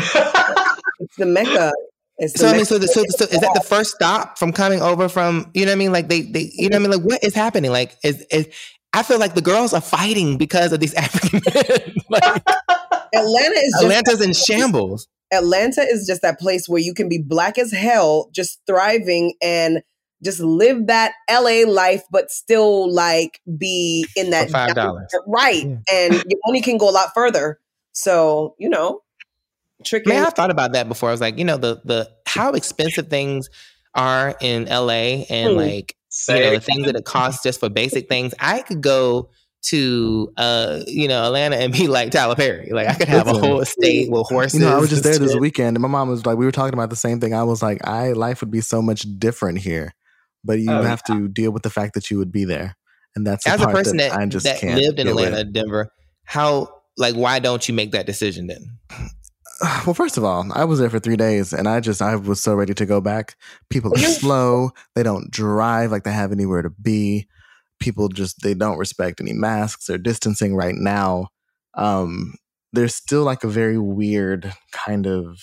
It's the Mecca. It's the So I mean, Mecca. so, the, so, so is that the first stop from coming over from, you know what I mean? Like they, they you know what I mean? Like what is happening? Like is, is I feel like the girls are fighting because of these African men. Like, Atlanta is just Atlanta's in shambles. Atlanta is just that place where you can be black as hell, just thriving and just live that L A life, but still like be in that For five dollars. right? Yeah. And your money can go a lot further. So you know, tricky. Man, I've thought about that before. I was like, you know, the the how expensive things are in L A and Hmm. like you know the things that it costs just for basic things. I could go to uh you know Atlanta and be like Tyler Perry. Like I could have Listen. a whole estate with horses. You know, I was just there and this shit. weekend, and my mom was like, we were talking about the same thing. I was like, I life would be so much different here, but you Oh, have to deal with the fact that you would be there, and that's the As a part person that, that, I just that can't lived in get with. Atlanta, Denver, how like why don't you make that decision then? Well, first of all, I was there for three days, and I just I was so ready to go back. People are slow; they don't drive like they have anywhere to be. People just they don't respect any masks or distancing right now. Um, there's still like a very weird kind of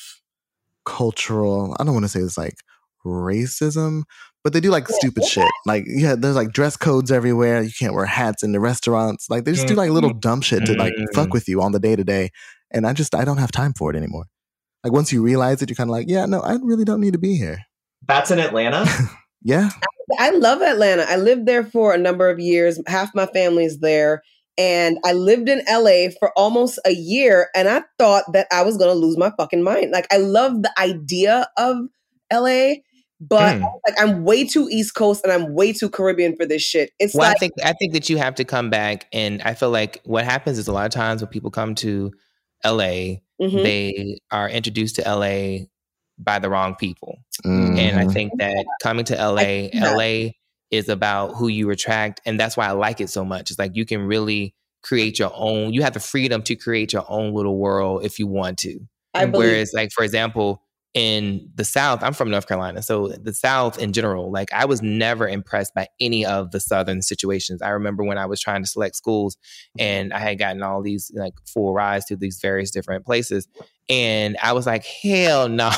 cultural. I don't want to say it's like racism, but they do like stupid shit. Like yeah, there's like dress codes everywhere. You can't wear hats in the restaurants. Like they just do like little dumb shit to like fuck with you on the day to day. And I just I don't have time for it anymore. Like once you realize it, you're kind of like, yeah, no, I really don't need to be here. That's in Atlanta? Yeah. I love Atlanta. I lived there for a number of years. Half my family's there. And I lived in L A for almost a year. And I thought that I was going to lose my fucking mind. Like, I love the idea of L A, but Mm. like I'm way too East Coast and I'm way too Caribbean for this shit. It's Well, like, I think I think that you have to come back, and I feel like what happens is a lot of times when people come to L A, Mhm. they are introduced to L A by the wrong people. Mhm. And I think that coming to L A, I- L A is about who you attract. And that's why I like it so much. It's like you can really create your own, you have the freedom to create your own little world if you want to. I believe Whereas, like, for example, in the South, I'm from North Carolina, so the South in general, like I was never impressed by any of the Southern situations. I remember when I was trying to select schools and I had gotten all these like full rides to these various different places. And I was like, hell no,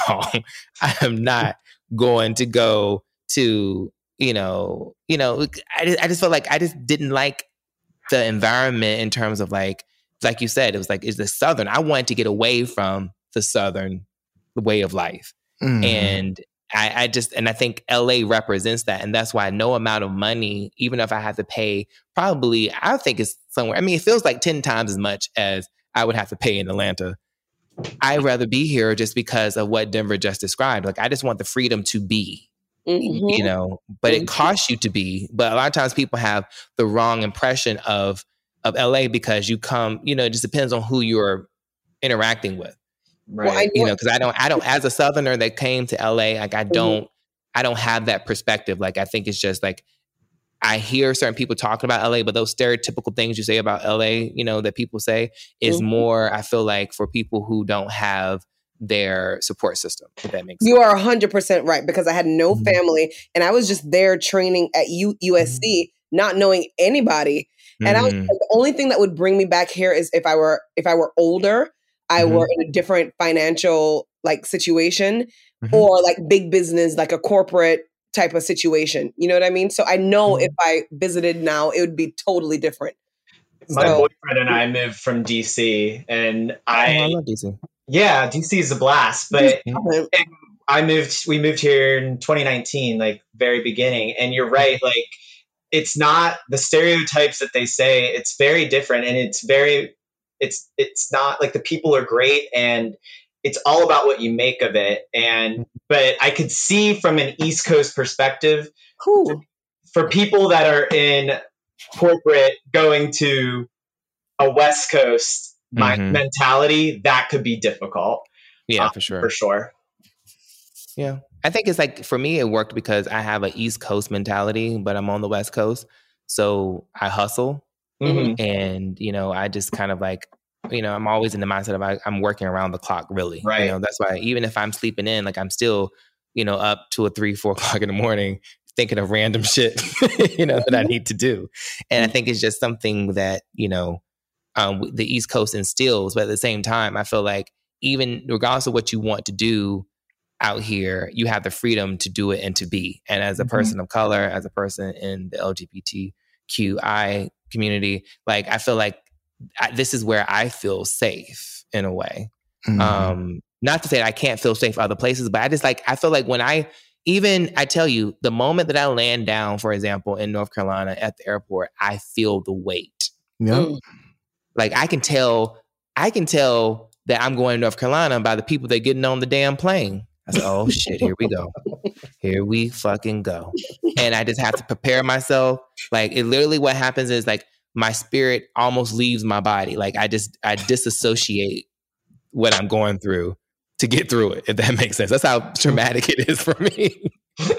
I am not going to go to, you know, you know, I just, I just felt like I just didn't like the environment in terms of like, like you said, it was like, is the Southern, I wanted to get away from the Southern way of life. Mm-hmm. And I, I just, and I think L A represents that. And that's why no amount of money, even if I have to pay probably, I think it's somewhere, I mean, it feels like ten times as much as I would have to pay in Atlanta. I'd rather be here just because of what Denver just described. Like, I just want the freedom to be, mm-hmm. you know, but mm-hmm. it costs you to be. But a lot of times people have the wrong impression of, of L A because you come, you know, it just depends on who you're interacting with. Right. Well, I, you know, because I don't, I don't, as a Southerner that came to L A, like I don't, mm-hmm. I don't have that perspective. Like, I think it's just like, I hear certain people talking about L A, but those stereotypical things you say about L A, you know, that people say is mm-hmm. more, I feel like, for people who don't have their support system, if that makes sense. You are one hundred percent right, because I had no mm-hmm. family and I was just there training at U- USC, mm-hmm. not knowing anybody. And mm-hmm. I was, the only thing that would bring me back here is if I were, if I were older, I mm-hmm. were in a different financial like situation mm-hmm. or like big business, like a corporate type of situation. You know what I mean? So I know mm-hmm. if I visited now, it would be totally different. My so, boyfriend and I moved from D C and I, oh, I love D C. Yeah, D C is a blast, but mm-hmm. I moved, we moved here in twenty nineteen, like very beginning. And you're right. Like, it's not the stereotypes that they say, it's very different. And it's very, It's it's not like the people are great and it's all about what you make of it. And but I could see from an East Coast perspective, cool. for people that are in corporate going to a West Coast mm-hmm. mentality, that could be difficult. Yeah, um, for sure. For sure. Yeah. I think it's like, for me, it worked because I have an East Coast mentality, but I'm on the West Coast. So I hustle. Mm-hmm. And, you know, I just kind of like, you know, I'm always in the mindset of I, I'm working around the clock, really. Right. You know, that's why even if I'm sleeping in, like I'm still, you know, up to a three, four o'clock in the morning thinking of random shit, you know, that I need to do. And I think it's just something that, you know, um, the East Coast instills. But at the same time, I feel like even regardless of what you want to do out here, you have the freedom to do it and to be. And as a mm-hmm. person of color, as a person in the L G B T Q I community, like I feel like I, this is where I feel safe in a way. Mm-hmm. Um, not to say that I can't feel safe other places, but I just like, I feel like when I, even, I tell you, the moment that I land down, for example, in North Carolina at the airport, I feel the weight. Yeah. Mm. Like I can tell, I can tell that I'm going to North Carolina by the people that are getting on the damn plane. I said, oh shit, here we go. Here we fucking go. And I just have to prepare myself. Like it literally what happens is like my spirit almost leaves my body. Like I just, I disassociate what I'm going through to get through it, if that makes sense. That's how traumatic it is for me.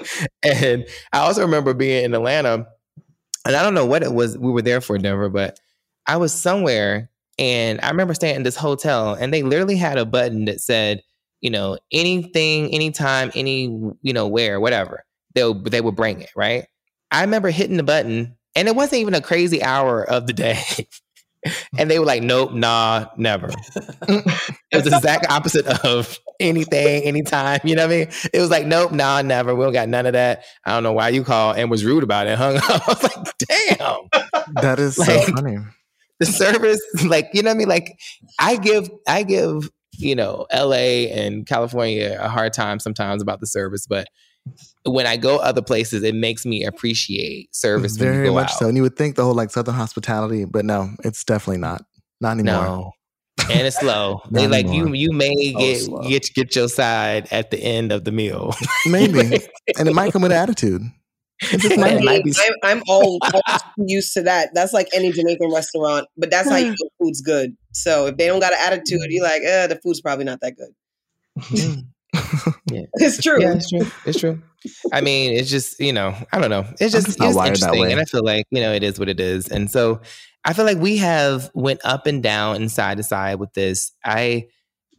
And I also remember being in Atlanta, and I don't know what it was. We were there for Denver, but I was somewhere and I remember staying in this hotel and they literally had a button that said, you know, anything, anytime, any, you know, where, whatever, they they would bring it, right? I remember hitting the button and it wasn't even a crazy hour of the day. And they were like, nope, nah, never. It was the exact opposite of anything, anytime, you know what I mean? It was like, nope, nah, never. We don't got none of that. I don't know why you called and was rude about it. Hung up. I was like, damn. That is like, so funny. The service, like, you know what I mean? Like I give, I give, you know, L A and California a hard time sometimes about the service, but when I go other places, it makes me appreciate service. Very when you go much out. so. And you would think the whole like Southern hospitality, but no, it's definitely not. Not anymore. No. And it's slow. They like you you may get, oh, get get your side at the end of the meal. Maybe. And it might come with attitude. It just might, I might be. I'm, I'm all used to that. That's like any Jamaican restaurant, but that's how you know food's good. So if they don't got an attitude, you're like, eh, the food's probably not that good. Yeah. It's true. Yeah, it's true. It's true. I mean, it's just, you know, I don't know. It's just, just not it's wired that interesting. way. And I feel like, you know, it is what it is. And so I feel like we have went up and down and side to side with this. I,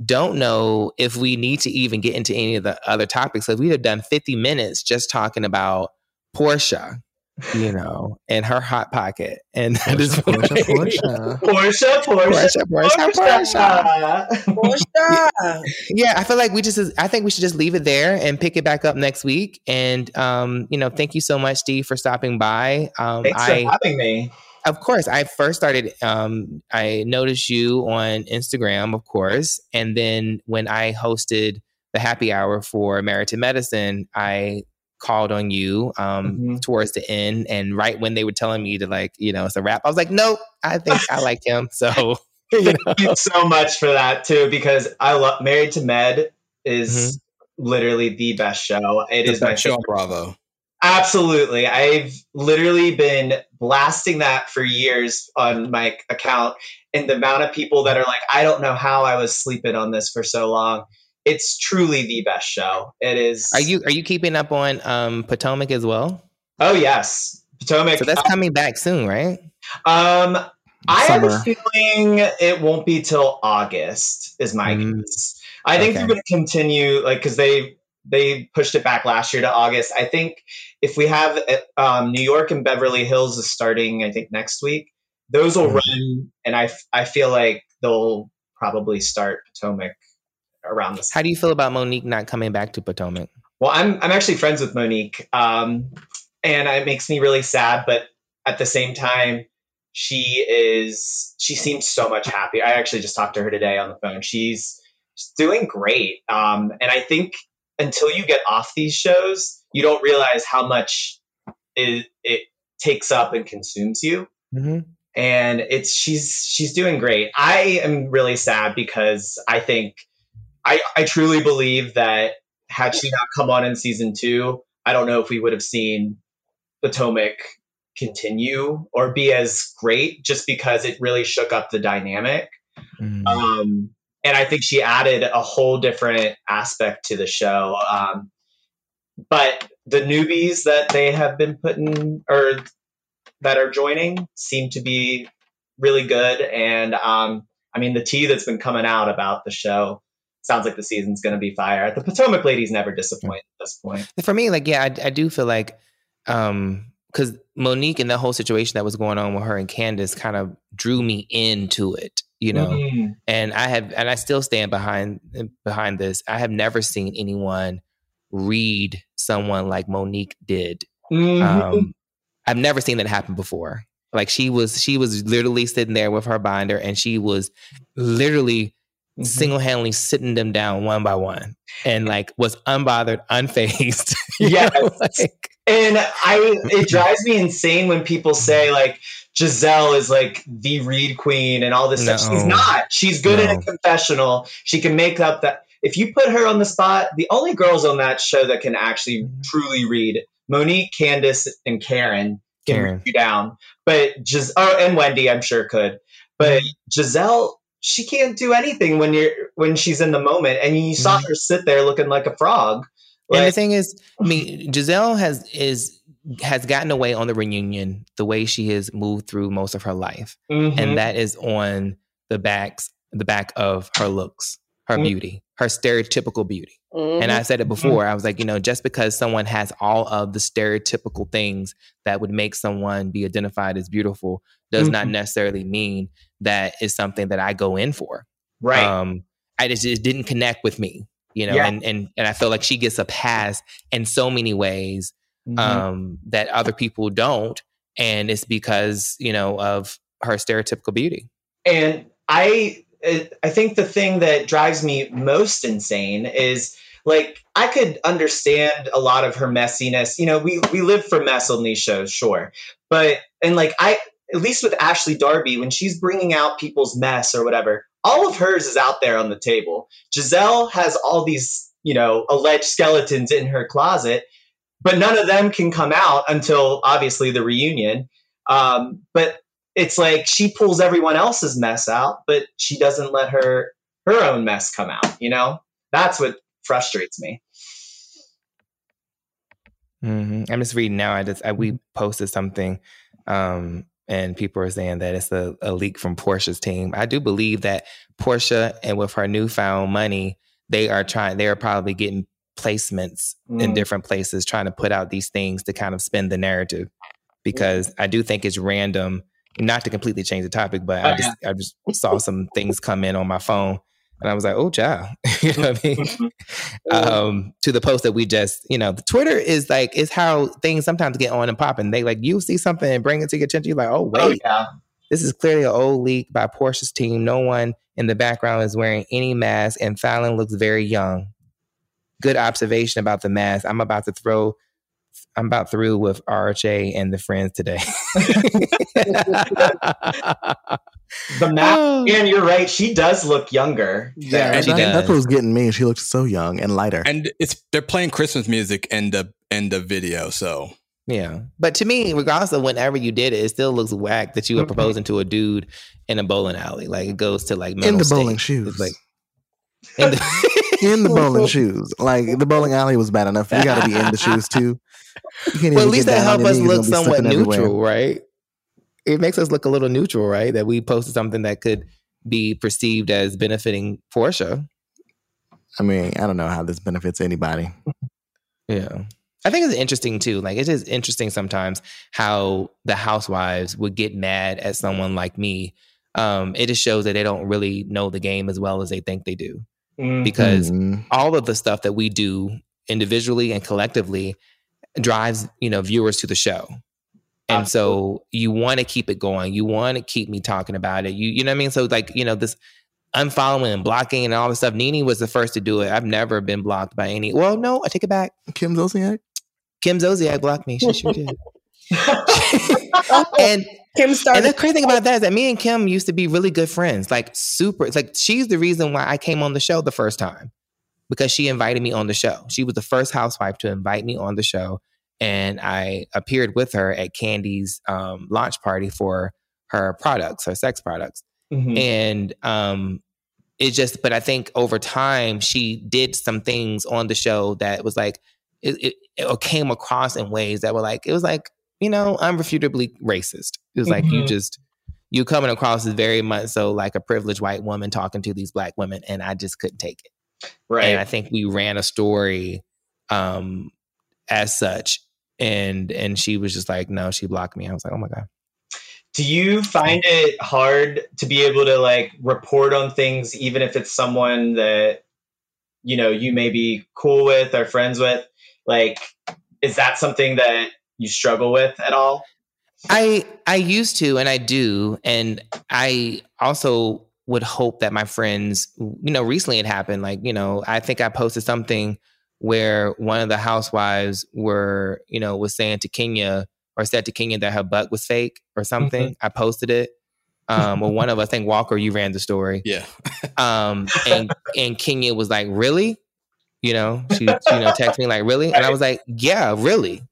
don't know if we need to even get into any of the other topics. So we'd have done fifty minutes just talking about Porsha, you know, and her hot pocket. And that is Porsha, Porsha, Porsha, Porsha, Porsha, Porsha, Porsha. Porsha. Yeah, I feel like we just, I think we should just leave it there and pick it back up next week. And, um, you know, thank you so much, Steve, for stopping by. Um, Thanks I, for having me. Of course. I first started, um, I noticed you on Instagram, of course. And then when I hosted the happy hour for Merited Medicine, I called on you um, mm-hmm. towards the end. And right when they were telling me to, like, you know, it's a wrap, I was like, nope, I think I like him. So you know. Thank you so much for that too, because I love Married to Med is mm-hmm. literally the best show. It the is my show on Bravo. Absolutely. I've literally been blasting that for years on my account, and the amount of people that are like, I don't know how I was sleeping on this for so long. It's truly the best show. It is. Are you are you keeping up on um, Potomac as well? Oh yes, Potomac. So that's coming back soon, right? Um, I Summer. have a feeling it won't be till August. Is my mm. guess. I think okay. they're going to continue, like, because they they pushed it back last year to August. I think if we have um, New York and Beverly Hills is starting, I think next week. Those will mm. run, and I I feel like they'll probably start Potomac around this. How do you feel about Monique not coming back to Potomac? Well, I'm I'm actually friends with Monique, um, and it makes me really sad. But at the same time, she is she seems so much happier. I actually just talked to her today on the phone. She's, she's doing great, um, and I think until you get off these shows, you don't realize how much it, it takes up and consumes you. Mm-hmm. And it's she's she's doing great. I am really sad because I think. I, I truly believe that had she not come on in season two, I don't know if we would have seen Potomac continue or be as great, just because it really shook up the dynamic. Mm. Um, and I think she added a whole different aspect to the show. Um, but the newbies that they have been putting or that are joining seem to be really good. And um, I mean, the tea that's been coming out about the show sounds like the season's going to be fire. The Potomac ladies never disappoint at this point. For me, like, yeah, I, I do feel like, um, because Monique and the whole situation that was going on with her and Candace kind of drew me into it, you know. Mm. And I have, and I still stand behind behind this. I have never seen anyone read someone like Monique did. Mm-hmm. Um, I've never seen that happen before. Like she was, she was literally sitting there with her binder, and she was literally. Mm-hmm. Single-handedly sitting them down one by one, and like was unbothered, unfazed. Yeah, like, and I it drives me insane when people say like Giselle is like the read queen and all this no. stuff. She's not. She's good no. in a confessional. She can make up that. If you put her on the spot, the only girls on that show that can actually mm-hmm. truly read, Monique, Candace, and Karen can Karen. read you down. But Gis- oh, and Wendy, I'm sure could. But Giselle. She can't do anything when you're when she's in the moment, and you saw mm-hmm. her sit there looking like a frog. Like, and the thing is, I mean, Giselle has is has gotten away on the reunion the way she has moved through most of her life, mm-hmm. and that is on the backs the back of her looks, her mm-hmm. beauty, her stereotypical beauty. Mm-hmm. And I said it before. I was like, you know, just because someone has all of the stereotypical things that would make someone be identified as beautiful does mm-hmm. not necessarily mean that is something that I go in for. Right. Um, I just it didn't connect with me, you know, yeah. and, and, and I feel like she gets a pass in so many ways mm-hmm. um, that other people don't. And it's because, you know, of her stereotypical beauty. And I, I think the thing that drives me most insane is like, I could understand a lot of her messiness. You know, we, we live for mess on these shows, sure. But, and like, I, at least with Ashley Darby, when she's bringing out people's mess or whatever, all of hers is out there on the table. Giselle has all these, you know, alleged skeletons in her closet, but none of them can come out until obviously the reunion. Um, but it's like she pulls everyone else's mess out, but she doesn't let her her own mess come out. You know, that's what frustrates me. Mm-hmm. I'm just reading now. I just I, we posted something, um, and people are saying that it's a, a leak from Porsha's team. I do believe that Porsha and with her newfound money, they are trying, they are probably getting placements mm. in different places, trying to put out these things to kind of spin the narrative. Because mm. I do think it's random, not to completely change the topic, but oh, I just yeah. I just saw some things come in on my phone and I was like, oh, child, you know what I mean? um, to the post that we just, you know, the Twitter is like, is how things sometimes get on and pop, and they like, you see something and bring it to your attention. You're like, oh, wait, oh, yeah. this is clearly an old leak by Porsha's team. No one in the background is wearing any mask and Fallon looks very young. Good observation about the mask. I'm about to throw, I'm about through with R H A and the friends today. The mask, oh. and you're right. She does look younger. Yeah, that, that's what was getting me. She looks so young and lighter. And it's they're playing Christmas music in the in the video. So yeah, but to me, regardless of whenever you did it, it still looks whack that you were proposing to a dude in a bowling alley. Like it goes to like in the state. bowling shoes. It's like in the, in the bowling shoes. Like the bowling alley was bad enough. You got to be in the shoes too. Well, at least that help us look somewhat neutral, everywhere. Right? It makes us look a little neutral, right? That we posted something that could be perceived as benefiting Porsha. I mean, I don't know how this benefits anybody. Yeah. I think it's interesting too. Like it is interesting sometimes how the housewives would get mad at someone like me. Um, it just shows that they don't really know the game as well as they think they do. Mm-hmm. Because all of the stuff that we do individually and collectively drives, you know, viewers to the show. And so you want to keep it going. You want to keep me talking about it. You you know what I mean? So like, you know, this unfollowing and blocking and all this stuff. Nene was the first to do it. I've never been blocked by any. Well, no, I take it back. Kim Zolciak? Kim Zolciak blocked me. She sure did. and Kim started. And the crazy thing about that is that me and Kim used to be really good friends. Like super. It's like she's the reason why I came on the show the first time. Because she invited me on the show. She was the first housewife to invite me on the show. And I appeared with her at Candy's um, launch party for her products, her sex products. Mm-hmm. And um, it just, but I think over time, she did some things on the show that was like, it, it, it came across in ways that were like, it was like, you know, unrefutably racist. It was mm-hmm. like, you just, you coming across as very much so like a privileged white woman talking to these black women. And I just couldn't take it. Right. And I think we ran a story um, as such. And and she was just like, no, she blocked me. I was like, oh my God. Do you find it hard to be able to like report on things, even if it's someone that, you know, you may be cool with or friends with? Like, is that something that you struggle with at all? I I used to, and I do. And I also would hope that my friends, you know, recently it happened. Like, you know, I think I posted something where one of the housewives were, you know, was saying to Kenya or said to Kenya that her butt was fake or something. Mm-hmm. I posted it. Um, well, one of us, I think Walker, you ran the story. Yeah. um, and and Kenya was like, really? You know, she, she you know, texted me like, really? And I was like, yeah, really.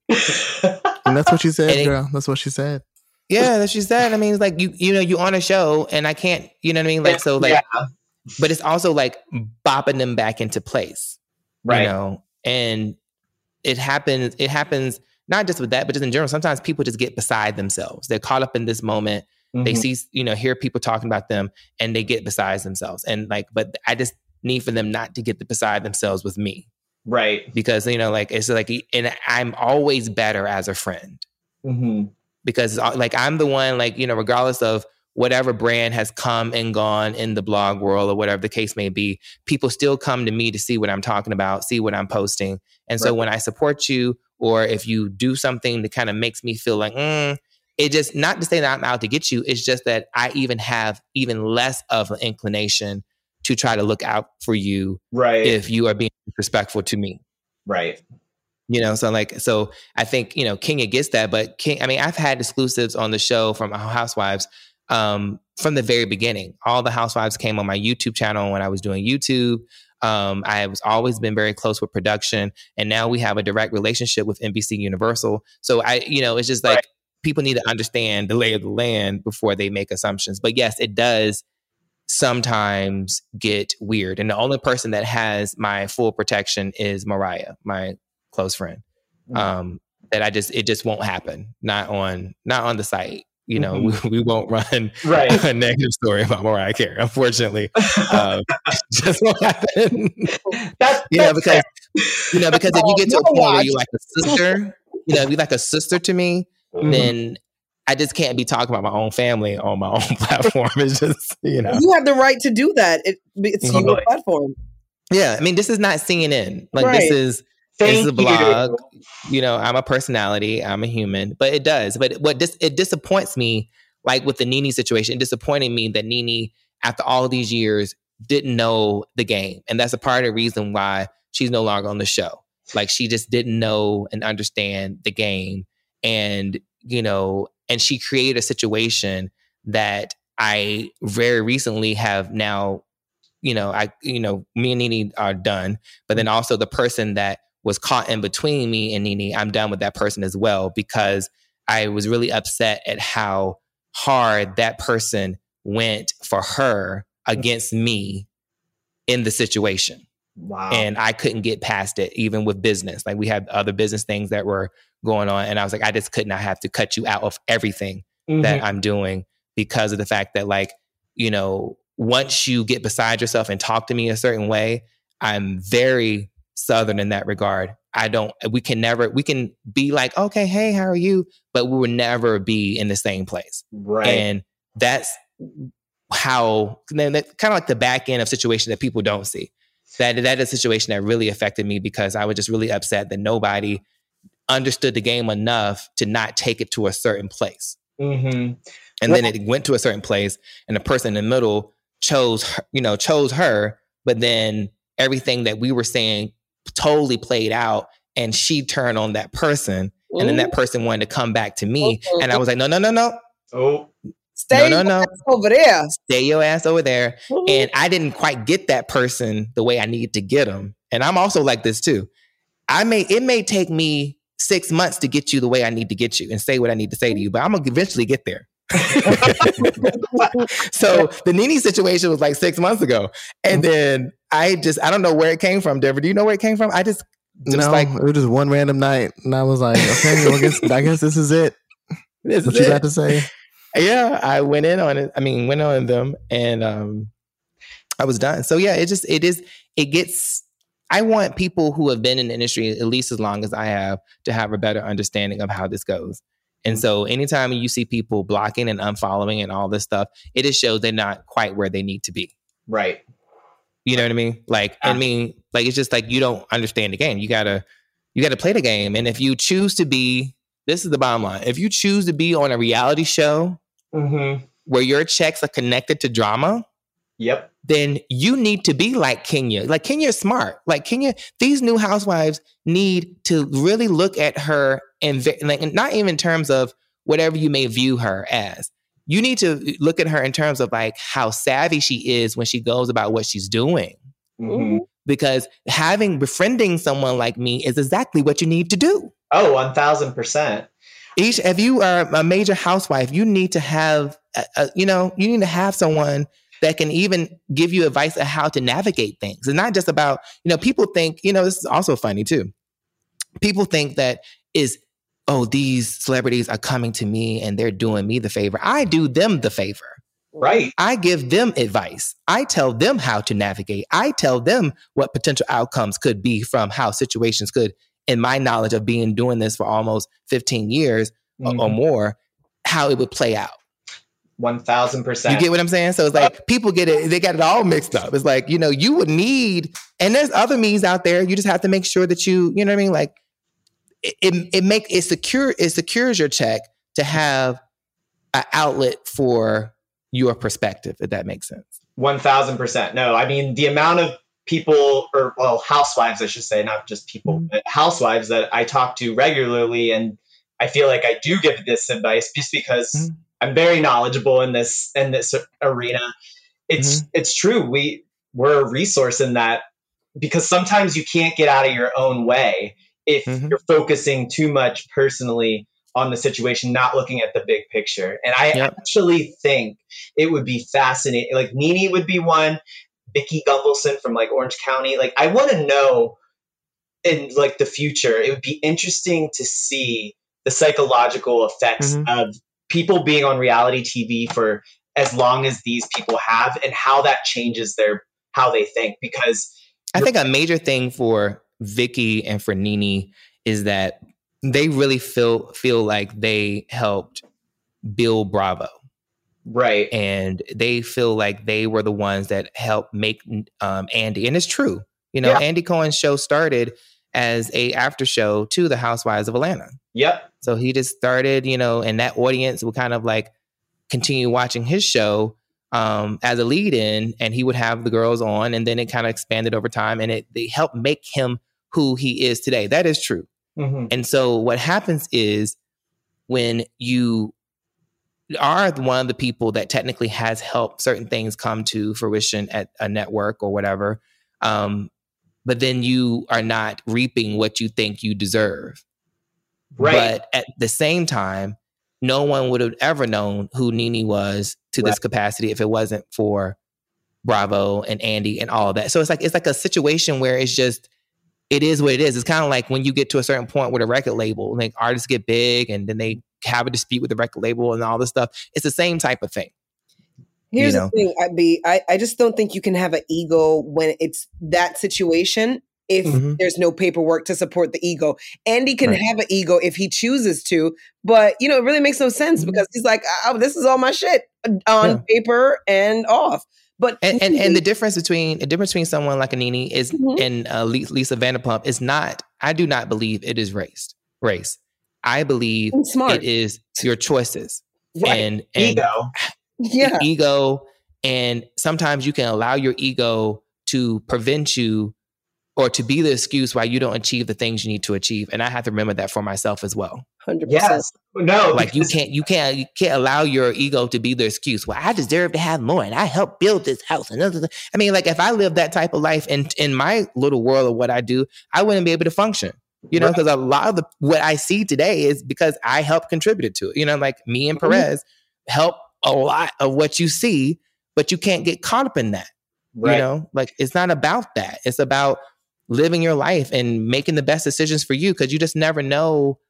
And that's what she said, and girl. It, that's what she said. Yeah, that she said. I mean, it's like, you, you know, you on a show and I can't, you know what I mean? Like, so like, yeah. But it's also like bopping them back into place. Right. You know, and it happens, it happens not just with that, but just in general. Sometimes people just get beside themselves. They're caught up in this moment. Mm-hmm. They see, you know, hear people talking about them and they get beside themselves. And like, but I just need for them not to get the beside themselves with me. Right. Because, you know, like, it's like, and I'm always better as a friend. Mm-hmm. Because like, I'm the one, like, you know, regardless of whatever brand has come and gone in the blog world or whatever the case may be, people still come to me to see what I'm talking about, see what I'm posting. And so right. when I support you, or if you do something that kind of makes me feel like, mm, it just, not to say that I'm out to get you, it's just that I even have even less of an inclination to try to look out for you right. if you are being respectful to me. Right. You know, so like, so I think, you know, Kenya gets that, but King, I mean, I've had exclusives on the show from Housewives Um, from the very beginning. All the housewives came on my YouTube channel when I was doing YouTube. Um, I was always been very close with production, and now we have a direct relationship with N B C Universal. So I, you know, it's just like right. people need to understand the lay of the land before they make assumptions. But yes, it does sometimes get weird. And the only person that has my full protection is Mariah, my close friend. Mm-hmm. Um, that I just, it just won't happen. Not on, not on the site. you know, Mhm. we, we won't run Right. a negative story about Mariah Carey, unfortunately. um, just won't happen. That's, you know, that's because you know, because if you get to a Oh, point where watch. you're like a sister, you know, if you're like a sister to me, Mhm. then I just can't be talking about my own family on my own platform. It's just, you know. You have the right to do that. It, it's Mhm. your platform. Yeah, I mean, this is not C N N. Like Right. this is this is Thank a blog. you. You know, I'm a personality. I'm a human. But it does. But what dis- it disappoints me, like with the Nene situation, it disappointed me that Nene, after all these years, didn't know the game, and that's a part of the reason why she's no longer on the show. Like she just didn't know and understand the game, and you know, and she created a situation that I very recently have now. You know, I, you know, me and Nene are done, but then also the person that was caught in between me and Nene, I'm done with that person as well, because I was really upset at how hard that person went for her against me in the situation. Wow. And I couldn't get past it, even with business. Like we had other business things that were going on. And I was like, I just could not have to cut you out of everything Mhm. that I'm doing because of the fact that, like, you know, once you get beside yourself and talk to me a certain way, I'm very Southern in that regard. I don't, we can never, we can be like, okay, hey, how are you? But we will never be in the same place. Right. And that's how, then that kind of like the back end of situation that people don't see. That that is a situation that really affected me because I was just really upset that nobody understood the game enough to not take it to a certain place. Mhm. And then it went to a certain place, and the person in the middle chose, her, you know, chose her. But then everything that we were saying totally played out, and she turned on that person, and then that person wanted to come back to me, and I was like, no, no, no, no, Oh, Stay no, no, no, over there. stay your ass over there. And I didn't quite get that person the way I needed to get them. And I'm also like this too. I may it may take me six months to get you the way I need to get you and say what I need to say to you, but I'm gonna eventually get there. So the Nene situation was like six months ago, and then I just I don't know where it came from. Deborah, do you know where it came from? I just just no, like it was just one random night, and I was like, okay, well, I guess I guess this is it. this What is you it. got to say? Yeah, I went in on it. I mean, went on them, and um, I was done. So yeah, it just it is. It gets. I want people who have been in the industry at least as long as I have to have a better understanding of how this goes. And so anytime you see people blocking and unfollowing and all this stuff, it just shows they're not quite where they need to be. right. You know what I mean? Like, I mean, like, it's just like, you don't understand the game. You gotta, you gotta play the game. And if you choose to be, this is the bottom line. If you choose to be on a reality show Mm-hmm. where your checks are connected to drama, Yep. then you need to be like Kenya. Like Kenya's smart. Like Kenya, these new housewives need to really look at her and ve- like, not even in terms of whatever you may view her as. You need to look at her in terms of like how savvy she is when she goes about what she's doing. Mm-hmm. Because having befriending someone like me is exactly what you need to do. Oh, one thousand percent. Each, if you are a major housewife, you need to have, a, a, you know, you need to have someone that can even give you advice on how to navigate things. It's not just about, you know, people think, you know, this is also funny too. People think that is, oh, these celebrities are coming to me and they're doing me the favor. I do them the favor. Right. I give them advice. I tell them how to navigate. I tell them what potential outcomes could be from how situations could, in my knowledge of being doing this for almost fifteen years Mm-hmm. or, or more, how it would play out. one thousand percent. You get what I'm saying? So it's like people get it, they got it all mixed up. It's like, you know, you would need, and there's other means out there. You just have to make sure that you, you know what I mean? Like it, it, it make it secure, it secures your check to have an outlet for your perspective, if that makes sense. one thousand percent. No, I mean, the amount of people, or well, housewives, I should say, not just people, Mm-hmm. but housewives that I talk to regularly. And I feel like I do give this advice just because Mm-hmm. I'm very knowledgeable in this, in this arena. It's, Mm-hmm. it's true. We, we're a resource in that, because sometimes you can't get out of your own way if Mm-hmm. you're focusing too much personally on the situation, not looking at the big picture. And I Yep. actually think it would be fascinating. Like Nene would be one, Vicky Gunvalson from like Orange County. Like I want to know in like the future, it would be interesting to see the psychological effects Mhm. of people being on reality T V for as long as these people have, and how that changes their how they think. Because I think a major thing for Vicky and for Nene is that they really feel feel like they helped build Bravo. Right. And they feel like they were the ones that helped make um, Andy. And it's true. You know, yeah. Andy Cohen's show started as a after show to the Housewives of Atlanta. Yep. So he just started, you know, and that audience would kind of like continue watching his show um, as a lead in, and he would have the girls on, and then it kind of expanded over time, and it they helped make him who he is today. That is true. Mm-hmm. And so what happens is when you are one of the people that technically has helped certain things come to fruition at a network or whatever, um, but then you are not reaping what you think you deserve. Right. But at the same time, no one would have ever known who Nene was to right. this capacity if it wasn't for Bravo and Andy and all of that. So it's like it's like a situation where it's just, it is what it is. It's kind of like when you get to a certain point with a record label, like artists get big and then they have a dispute with the record label and all this stuff. It's the same type of thing. Here's you know? the thing, I be I, I just don't think you can have an ego when it's that situation if mm-hmm. there's no paperwork to support the ego. Andy can right. have an ego if he chooses to, but you know, it really makes no sense mm-hmm. because he's like, oh, this is all my shit on yeah. paper and off. But and, and and the difference between the difference between someone like a Nene is mm-hmm. and uh, Lisa Vanderpump is not. I do not believe it is race. Race. I believe it is your choices right. and, and ego. Yeah, ego, and sometimes you can allow your ego to prevent you or to be the excuse why you don't achieve the things you need to achieve. And I have to remember that for myself as well. one hundred percent. Yes. No, like you can't, you can't, you can't allow your ego to be the excuse. Well, I deserve to have more, and I helped build this house. And I mean, like if I lived that type of life in in my little world of what I do, I wouldn't be able to function. You know, because right. a lot of the what I see today is because I helped contribute to it. You know, like me and Perez mm-hmm. help a lot of what you see, but you can't get caught up in that. Right. You know, like it's not about that. It's about living your life and making the best decisions for you, because you just never know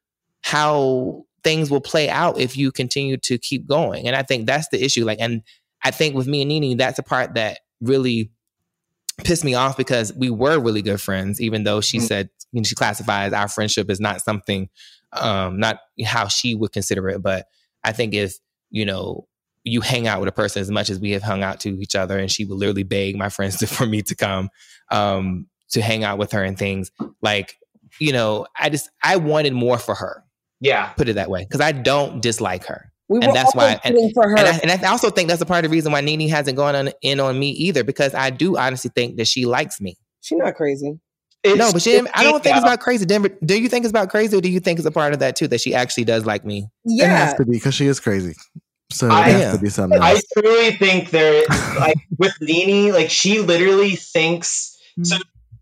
how things will play out if you continue to keep going. And I think that's the issue. Like, and I think with me and Nene, that's the part that really pissed me off, because we were really good friends, even though she mm-hmm. said, you know, she classifies our friendship as not something, um, not how she would consider it. But I think if, you know, you hang out with a person as much as we have hung out to each other, and she would literally beg my friends to, for me to come um, to hang out with her and things like, you know, I just, I wanted more for her. Yeah. Put it that way. Because I don't dislike her. We and that's why, and, for her. And, I, and I also think that's a part of the reason why Nene hasn't gone on, in on me either, because I do honestly think that she likes me. She's not crazy. It's, no, but she, I don't think it's about crazy. Denver, do you think it's about crazy, or do you think it's a part of that too, that she actually does like me? Yeah, it has to be, because she is crazy. So it I, has yeah. to be something else. I truly think there, like with Nene, like she literally thinks. So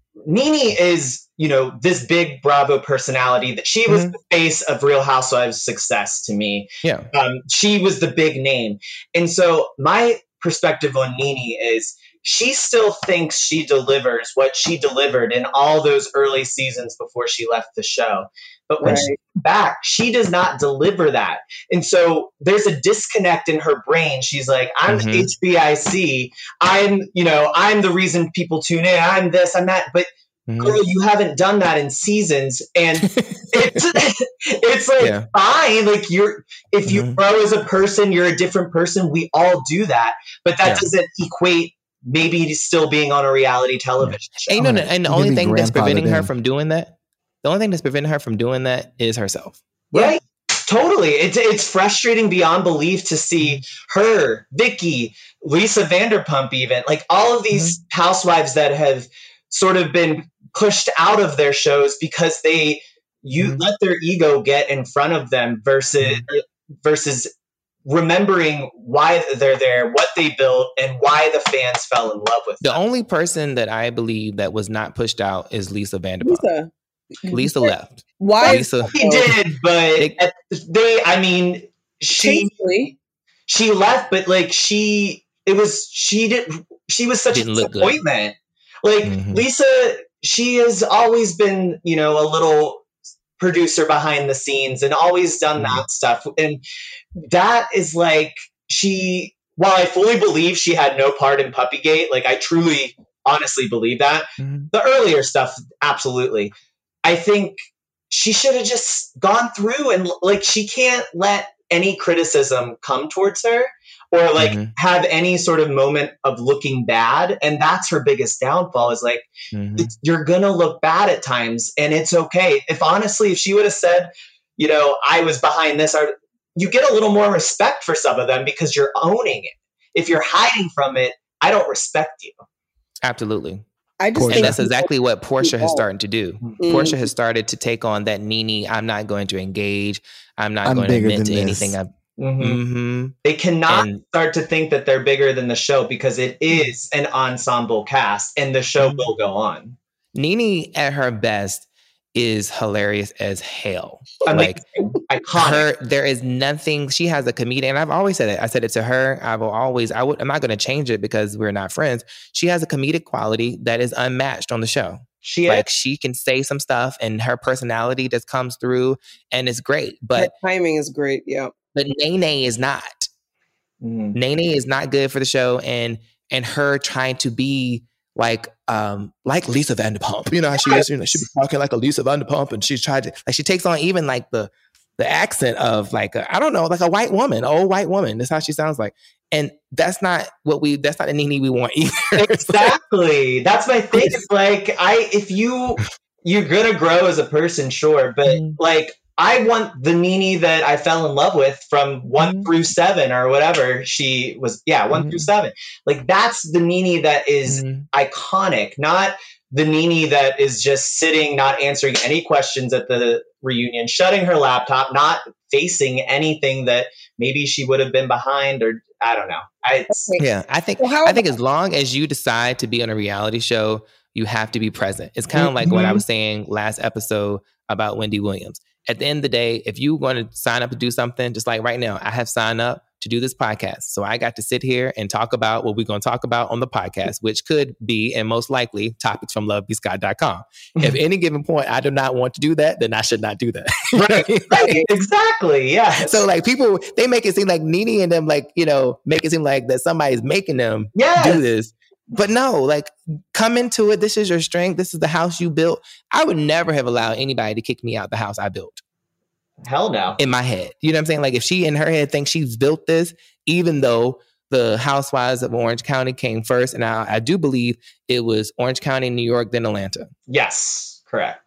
Nene is, you know, this big Bravo personality that she was mm-hmm. the face of Real Housewives success to me. Yeah, um, she was the big name, and so my perspective on Nene is, she still thinks she delivers what she delivered in all those early seasons before she left the show. But when right. she's back, she does not deliver that. And so there's a disconnect in her brain. She's like, I'm mm-hmm. H B I C. I'm, you know, I'm the reason people tune in. I'm this, I'm that. But mm-hmm. girl, you haven't done that in seasons. And it's, it's like, yeah. fine. Like you're, if you mm-hmm. grow as a person, you're a different person. We all do that. But that yeah. doesn't equate maybe still being on a reality television show. And, you know, and the only thing that's preventing her from doing that, the only thing that's preventing her from doing that is herself. Right? Totally. It's it's frustrating beyond belief to see her, Vicky, Lisa Vanderpump, even like all of these mm-hmm. housewives that have sort of been pushed out of their shows because they you mm-hmm. let their ego get in front of them versus mm-hmm. versus remembering why they're there, what they built, and why the fans fell in love with the them. only person that I believe that was not pushed out is Lisa Vanderpump. Lisa, Lisa left. Why? Lisa, she did, but they, they I mean, she Tastefully. she left, but like she, it was she did she was such a disappointment. Like mm-hmm. Lisa, she has always been, you know, a little producer behind the scenes and always done Mm-hmm. that stuff. And that is like, she, while I fully believe she had no part in Puppygate, like I truly, honestly believe that. Mm-hmm. The earlier stuff, absolutely. I think she should have just gone through and like, she can't let any criticism come towards her or like Mm-hmm. have any sort of moment of looking bad. And that's her biggest downfall is like, Mm-hmm. it's, you're going to look bad at times and it's okay. If honestly, if she would have said, you know, I was behind this, or you get a little more respect for some of them because you're owning it. If you're hiding from it, I don't respect you. Absolutely. I just And think that's exactly what Portia has started to do. Mm. Portia has started to take on that Nene, I'm not going to engage. I'm not I'm going to bigger admit than to this. anything. I've, Mhm. mm-hmm. They cannot And- start to think that they're bigger than the show because it is an ensemble cast and the show Mhm. will go on. Nene at her best is hilarious as hell. Like Amazing. Iconic. her, there is nothing. She has a comedian. And I've always said it. I said it to her. I will always. I would. I'm not going to change it because we're not friends. She has a comedic quality that is unmatched on the show. She Like is. she can say some stuff, and her personality just comes through, and it's great. But her timing is great. Yeah. but Nene is not. Mhm. Nene is not good for the show, and and her trying to be like um like Lisa Vanderpump. You know how she is. You know, she be talking like a Lisa Vanderpump, and she's tried to like she takes on even like the the accent of like a, I don't know, like a white woman, old white woman. That's how she sounds like, and that's not what we. That's not the Nene we want either. Exactly. That's my thing. It's like I if you you're gonna grow as a person, sure, but Mhm. like I want the Nene that I fell in love with from one Mhm. through seven or whatever she was. Yeah, one Mhm. through seven. Like that's the Nene that is Mhm. iconic, not the Nene that is just sitting, not answering any questions at the reunion, shutting her laptop, not facing anything that maybe she would have been behind, or I don't know. I, it's, Yeah, I think Well, how I think as long as you decide to be on a reality show, you have to be present. It's kind of like what I was saying last episode about Wendy Williams. At the end of the day, if you want to sign up to do something, just like right now, I have signed up to do this podcast. So I got to sit here and talk about what we're going to talk about on the podcast, which could be, and most likely, topics from love be sky dot com. If any given point I do not want to do that, then I should not do that. You know what I mean? right, exactly. Yeah. So like people, they make it seem like Nene and them, like, you know, make it seem like that somebody's making them Yes. do this. But no, like come into it. This is your strength. This is the house you built. I would never have allowed anybody to kick me out the house I built Hell no. in my head. You know what I'm saying? Like if she in her head thinks she's built this, even though the Housewives of Orange County came first. And I, I do believe it was Orange County, New York, then Atlanta. Yes, correct.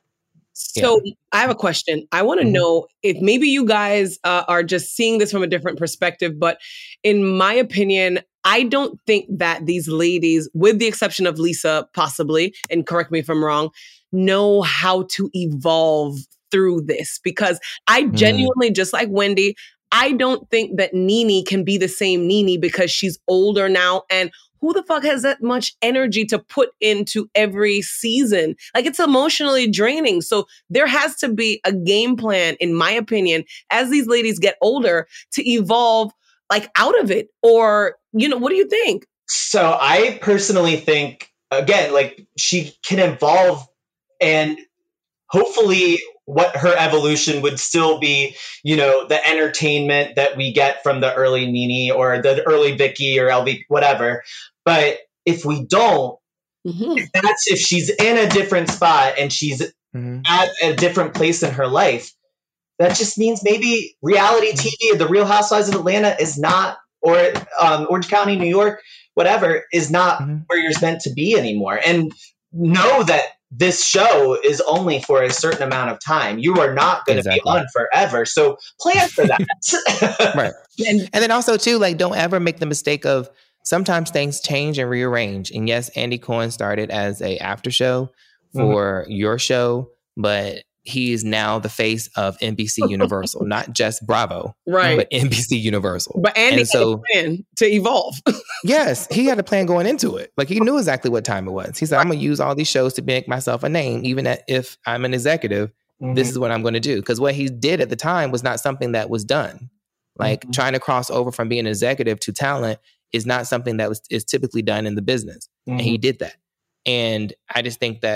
So I have a question. I want to Mhm. know if maybe you guys uh, are just seeing this from a different perspective, but in my opinion, I don't think that these ladies, with the exception of Lisa, possibly, and correct me if I'm wrong, know how to evolve through this because I Mm. genuinely, just like Wendy, I don't think that Nene can be the same Nene because she's older now. And who the fuck has that much energy to put into every season? Like it's emotionally draining. So there has to be a game plan, in my opinion, as these ladies get older to evolve like out of it. Or, you know, what do you think? So I personally think, again, like she can evolve and hopefully what her evolution would still be, you know, the entertainment that we get from the early Nene or the early Vicky or L V, whatever. But if we don't, Mm-hmm. if that's if she's in a different spot and she's Mhm. at a different place in her life, that just means maybe reality T V, the Real Housewives of Atlanta is not, or um, Orange County, New York, whatever, is not Mhm. where you're meant to be anymore. And know that this show is only for a certain amount of time. You are not going to Exactly. be on forever. So plan for that. Right. And And then also too, like don't ever make the mistake of sometimes things change and rearrange. And yes, Andy Cohen started as a after show for your show, but he is now the face of N B C Universal, not just Bravo, right. but N B C Universal. But Andy And so- had a plan to evolve. Yes, he had a plan going into it. Like he knew exactly what time it was. He said, I'm going to use all these shows to make myself a name, even at, if I'm an executive. This is what I'm going to do. Because what he did at the time was not something that was done. Like Mhm. trying to cross over from being an executive to talent is not something that was is typically done in the business. And he did that. And I just think that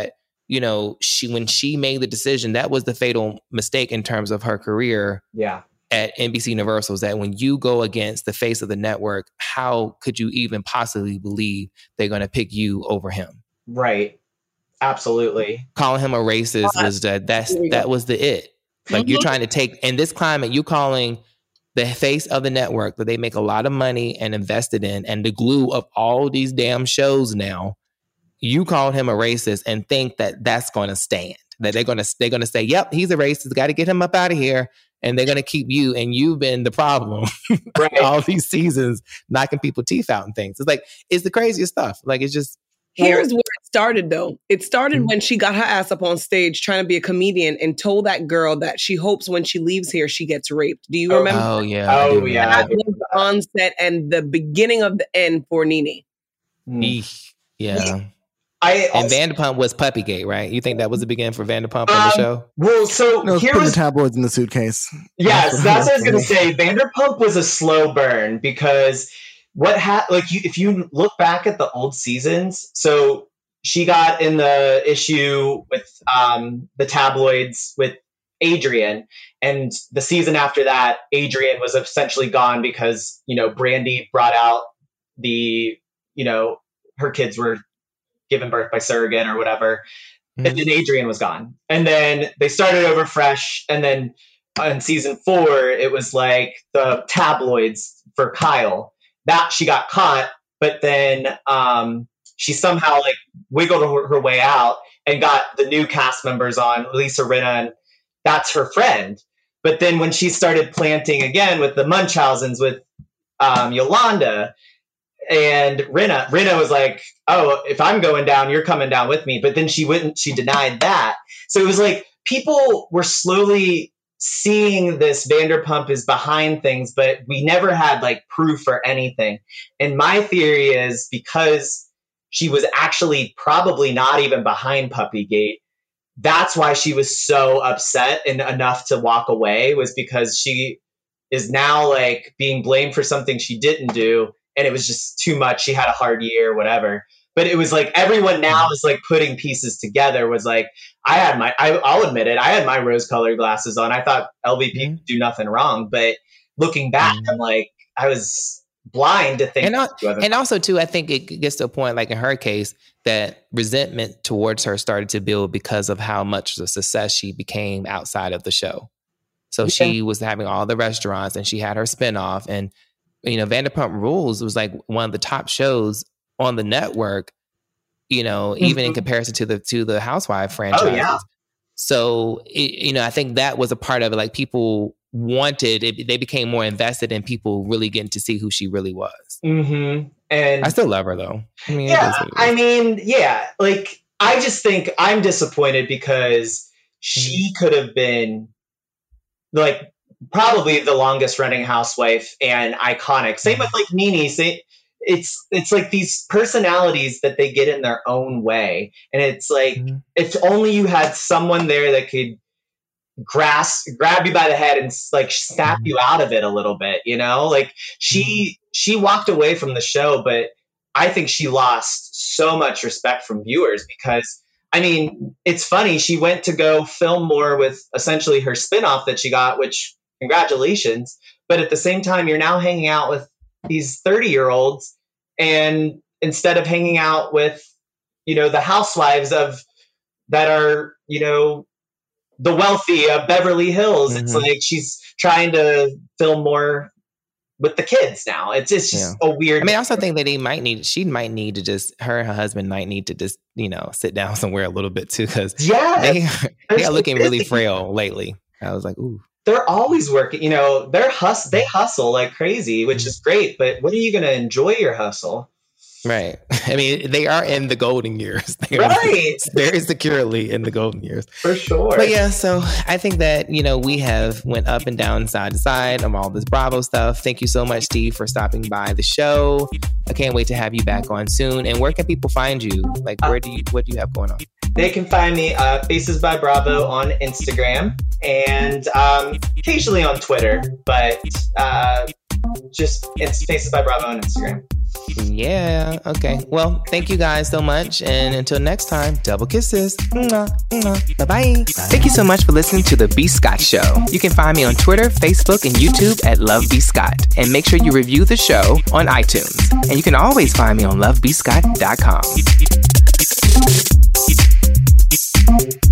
you know, she when she made the decision, that was the fatal mistake in terms of her career. Yeah. At N B C Universal, is that when you go against the face of the network, how could you even possibly believe they're going to pick you over him? Right. Absolutely. Calling him a racist was that that's that was the it. Like mm-hmm. you're trying to take in this climate, you calling the face of the network that they make a lot of money and invested in, and the glue of all these damn shows now. You called him a racist and think that that's going to stand. That they're going to they're going to say, "Yep, he's a racist. Got to get him up out of here." And they're going to keep you, and you've been the problem right. all these seasons, knocking people teeth out and things. It's like, it's the craziest stuff. Like, it's just. Here's where it started, though. It started mm-hmm. when she got her ass up on stage trying to be a comedian and told that girl that she hopes when she leaves here, she gets raped. Do you oh, remember? Oh, yeah. Oh, yeah. That was the onset and the beginning of the end for Nene. Mm. Yeah. I and also, Vanderpump was Puppygate, right? You think that was the beginning for Vanderpump on um, the show? Well, so no, here putting was the tabloids in the suitcase. Yes, that's what, that's what I was going to say. Vanderpump was a slow burn because what ha- like you, if you look back at the old seasons, so she got in the issue with um, the tabloids with Adrian, and the season after that, Adrian was essentially gone because you know Brandy brought out the you know her kids were given birth by surrogate or whatever. Mm-hmm. And then Adrian was gone. And then they started over fresh. And then in season four, it was like the tabloids for Kyle. That she got caught, but then um, she somehow like wiggled her, her way out and got the new cast members on, Lisa Rinna, and that's her friend. But then when she started planting again with the Munchausens, with um, Yolanda, and Rinna, Rinna was like, oh, if I'm going down, you're coming down with me. But then she wouldn't, she denied that. So it was like people were slowly seeing this Vanderpump is behind things, but we never had like proof or anything. And my theory is because she was actually probably not even behind Puppygate, that's why she was so upset and enough to walk away, was because she is now like being blamed for something she didn't do. And it was just too much. She had a hard year, whatever. But it was like everyone now is like putting pieces together. Was like, I had my, I, I'll admit it, I had my rose colored glasses on. I thought L V P mm-hmm. could do nothing wrong. But looking back, mm-hmm. I'm like, I was blind to think. And, al- and also, too, I think it gets to a point, like in her case, that resentment towards her started to build because of how much of a success she became outside of the show. So yeah. she was having all the restaurants and she had her spinoff, and you know, Vanderpump Rules was like one of the top shows on the network, you know, mm-hmm. even in comparison to the to the Housewife franchise. Oh, yeah. So, it, you know, I think that was a part of it. Like people wanted, it, they became more invested in people really getting to see who she really was. Mm-hmm. And I still love her though. I mean, yeah, I mean, yeah, like I just think I'm disappointed because she mm-hmm. could have been like, probably the longest running housewife and iconic. Same with like Nene. Say, it's it's like these personalities that they get in their own way, and it's like mm-hmm. if only you had someone there that could grasp, grab you by the head and like snap mm-hmm. you out of it a little bit. You know, like she mm-hmm. she walked away from the show, but I think she lost so much respect from viewers because. I mean, it's funny. She went to go film more with essentially her spinoff that she got, which congratulations. But at the same time, you're now hanging out with these thirty year olds. And instead of hanging out with, you know, the housewives of that are, you know, the wealthy of Beverly Hills, mm-hmm. it's like she's trying to film more with the kids now. It's, it's just yeah. a weird. I mean, I also think that they might need, she might need to just, her and her husband might need to just, you know, sit down somewhere a little bit too, because yeah, they, they are looking really frail lately. I was like, ooh. They're always working, you know, they're hus- they hustle like crazy, which is great, but when are you going to enjoy your hustle? Right. I mean, they are in the golden years. They right. Very securely in the golden years. For sure. But yeah, so I think that, you know, we have went up and down, side to side of all this Bravo stuff. Thank you so much, Steve, for stopping by the show. I can't wait to have you back on soon. And where can people find you? Like, where do you, what do you have going on? They can find me uh, Faces by Bravo on Instagram and um, occasionally on Twitter, but uh, just it's Faces by Bravo on Instagram. Yeah. Okay. Well, thank you guys so much. And until next time, double kisses. Mwah, mwah. Bye-bye. Thank you so much for listening to The B. Scott Show. You can find me on Twitter, Facebook, and YouTube at Love B. Scott. And make sure you review the show on iTunes. And you can always find me on love b scott dot com.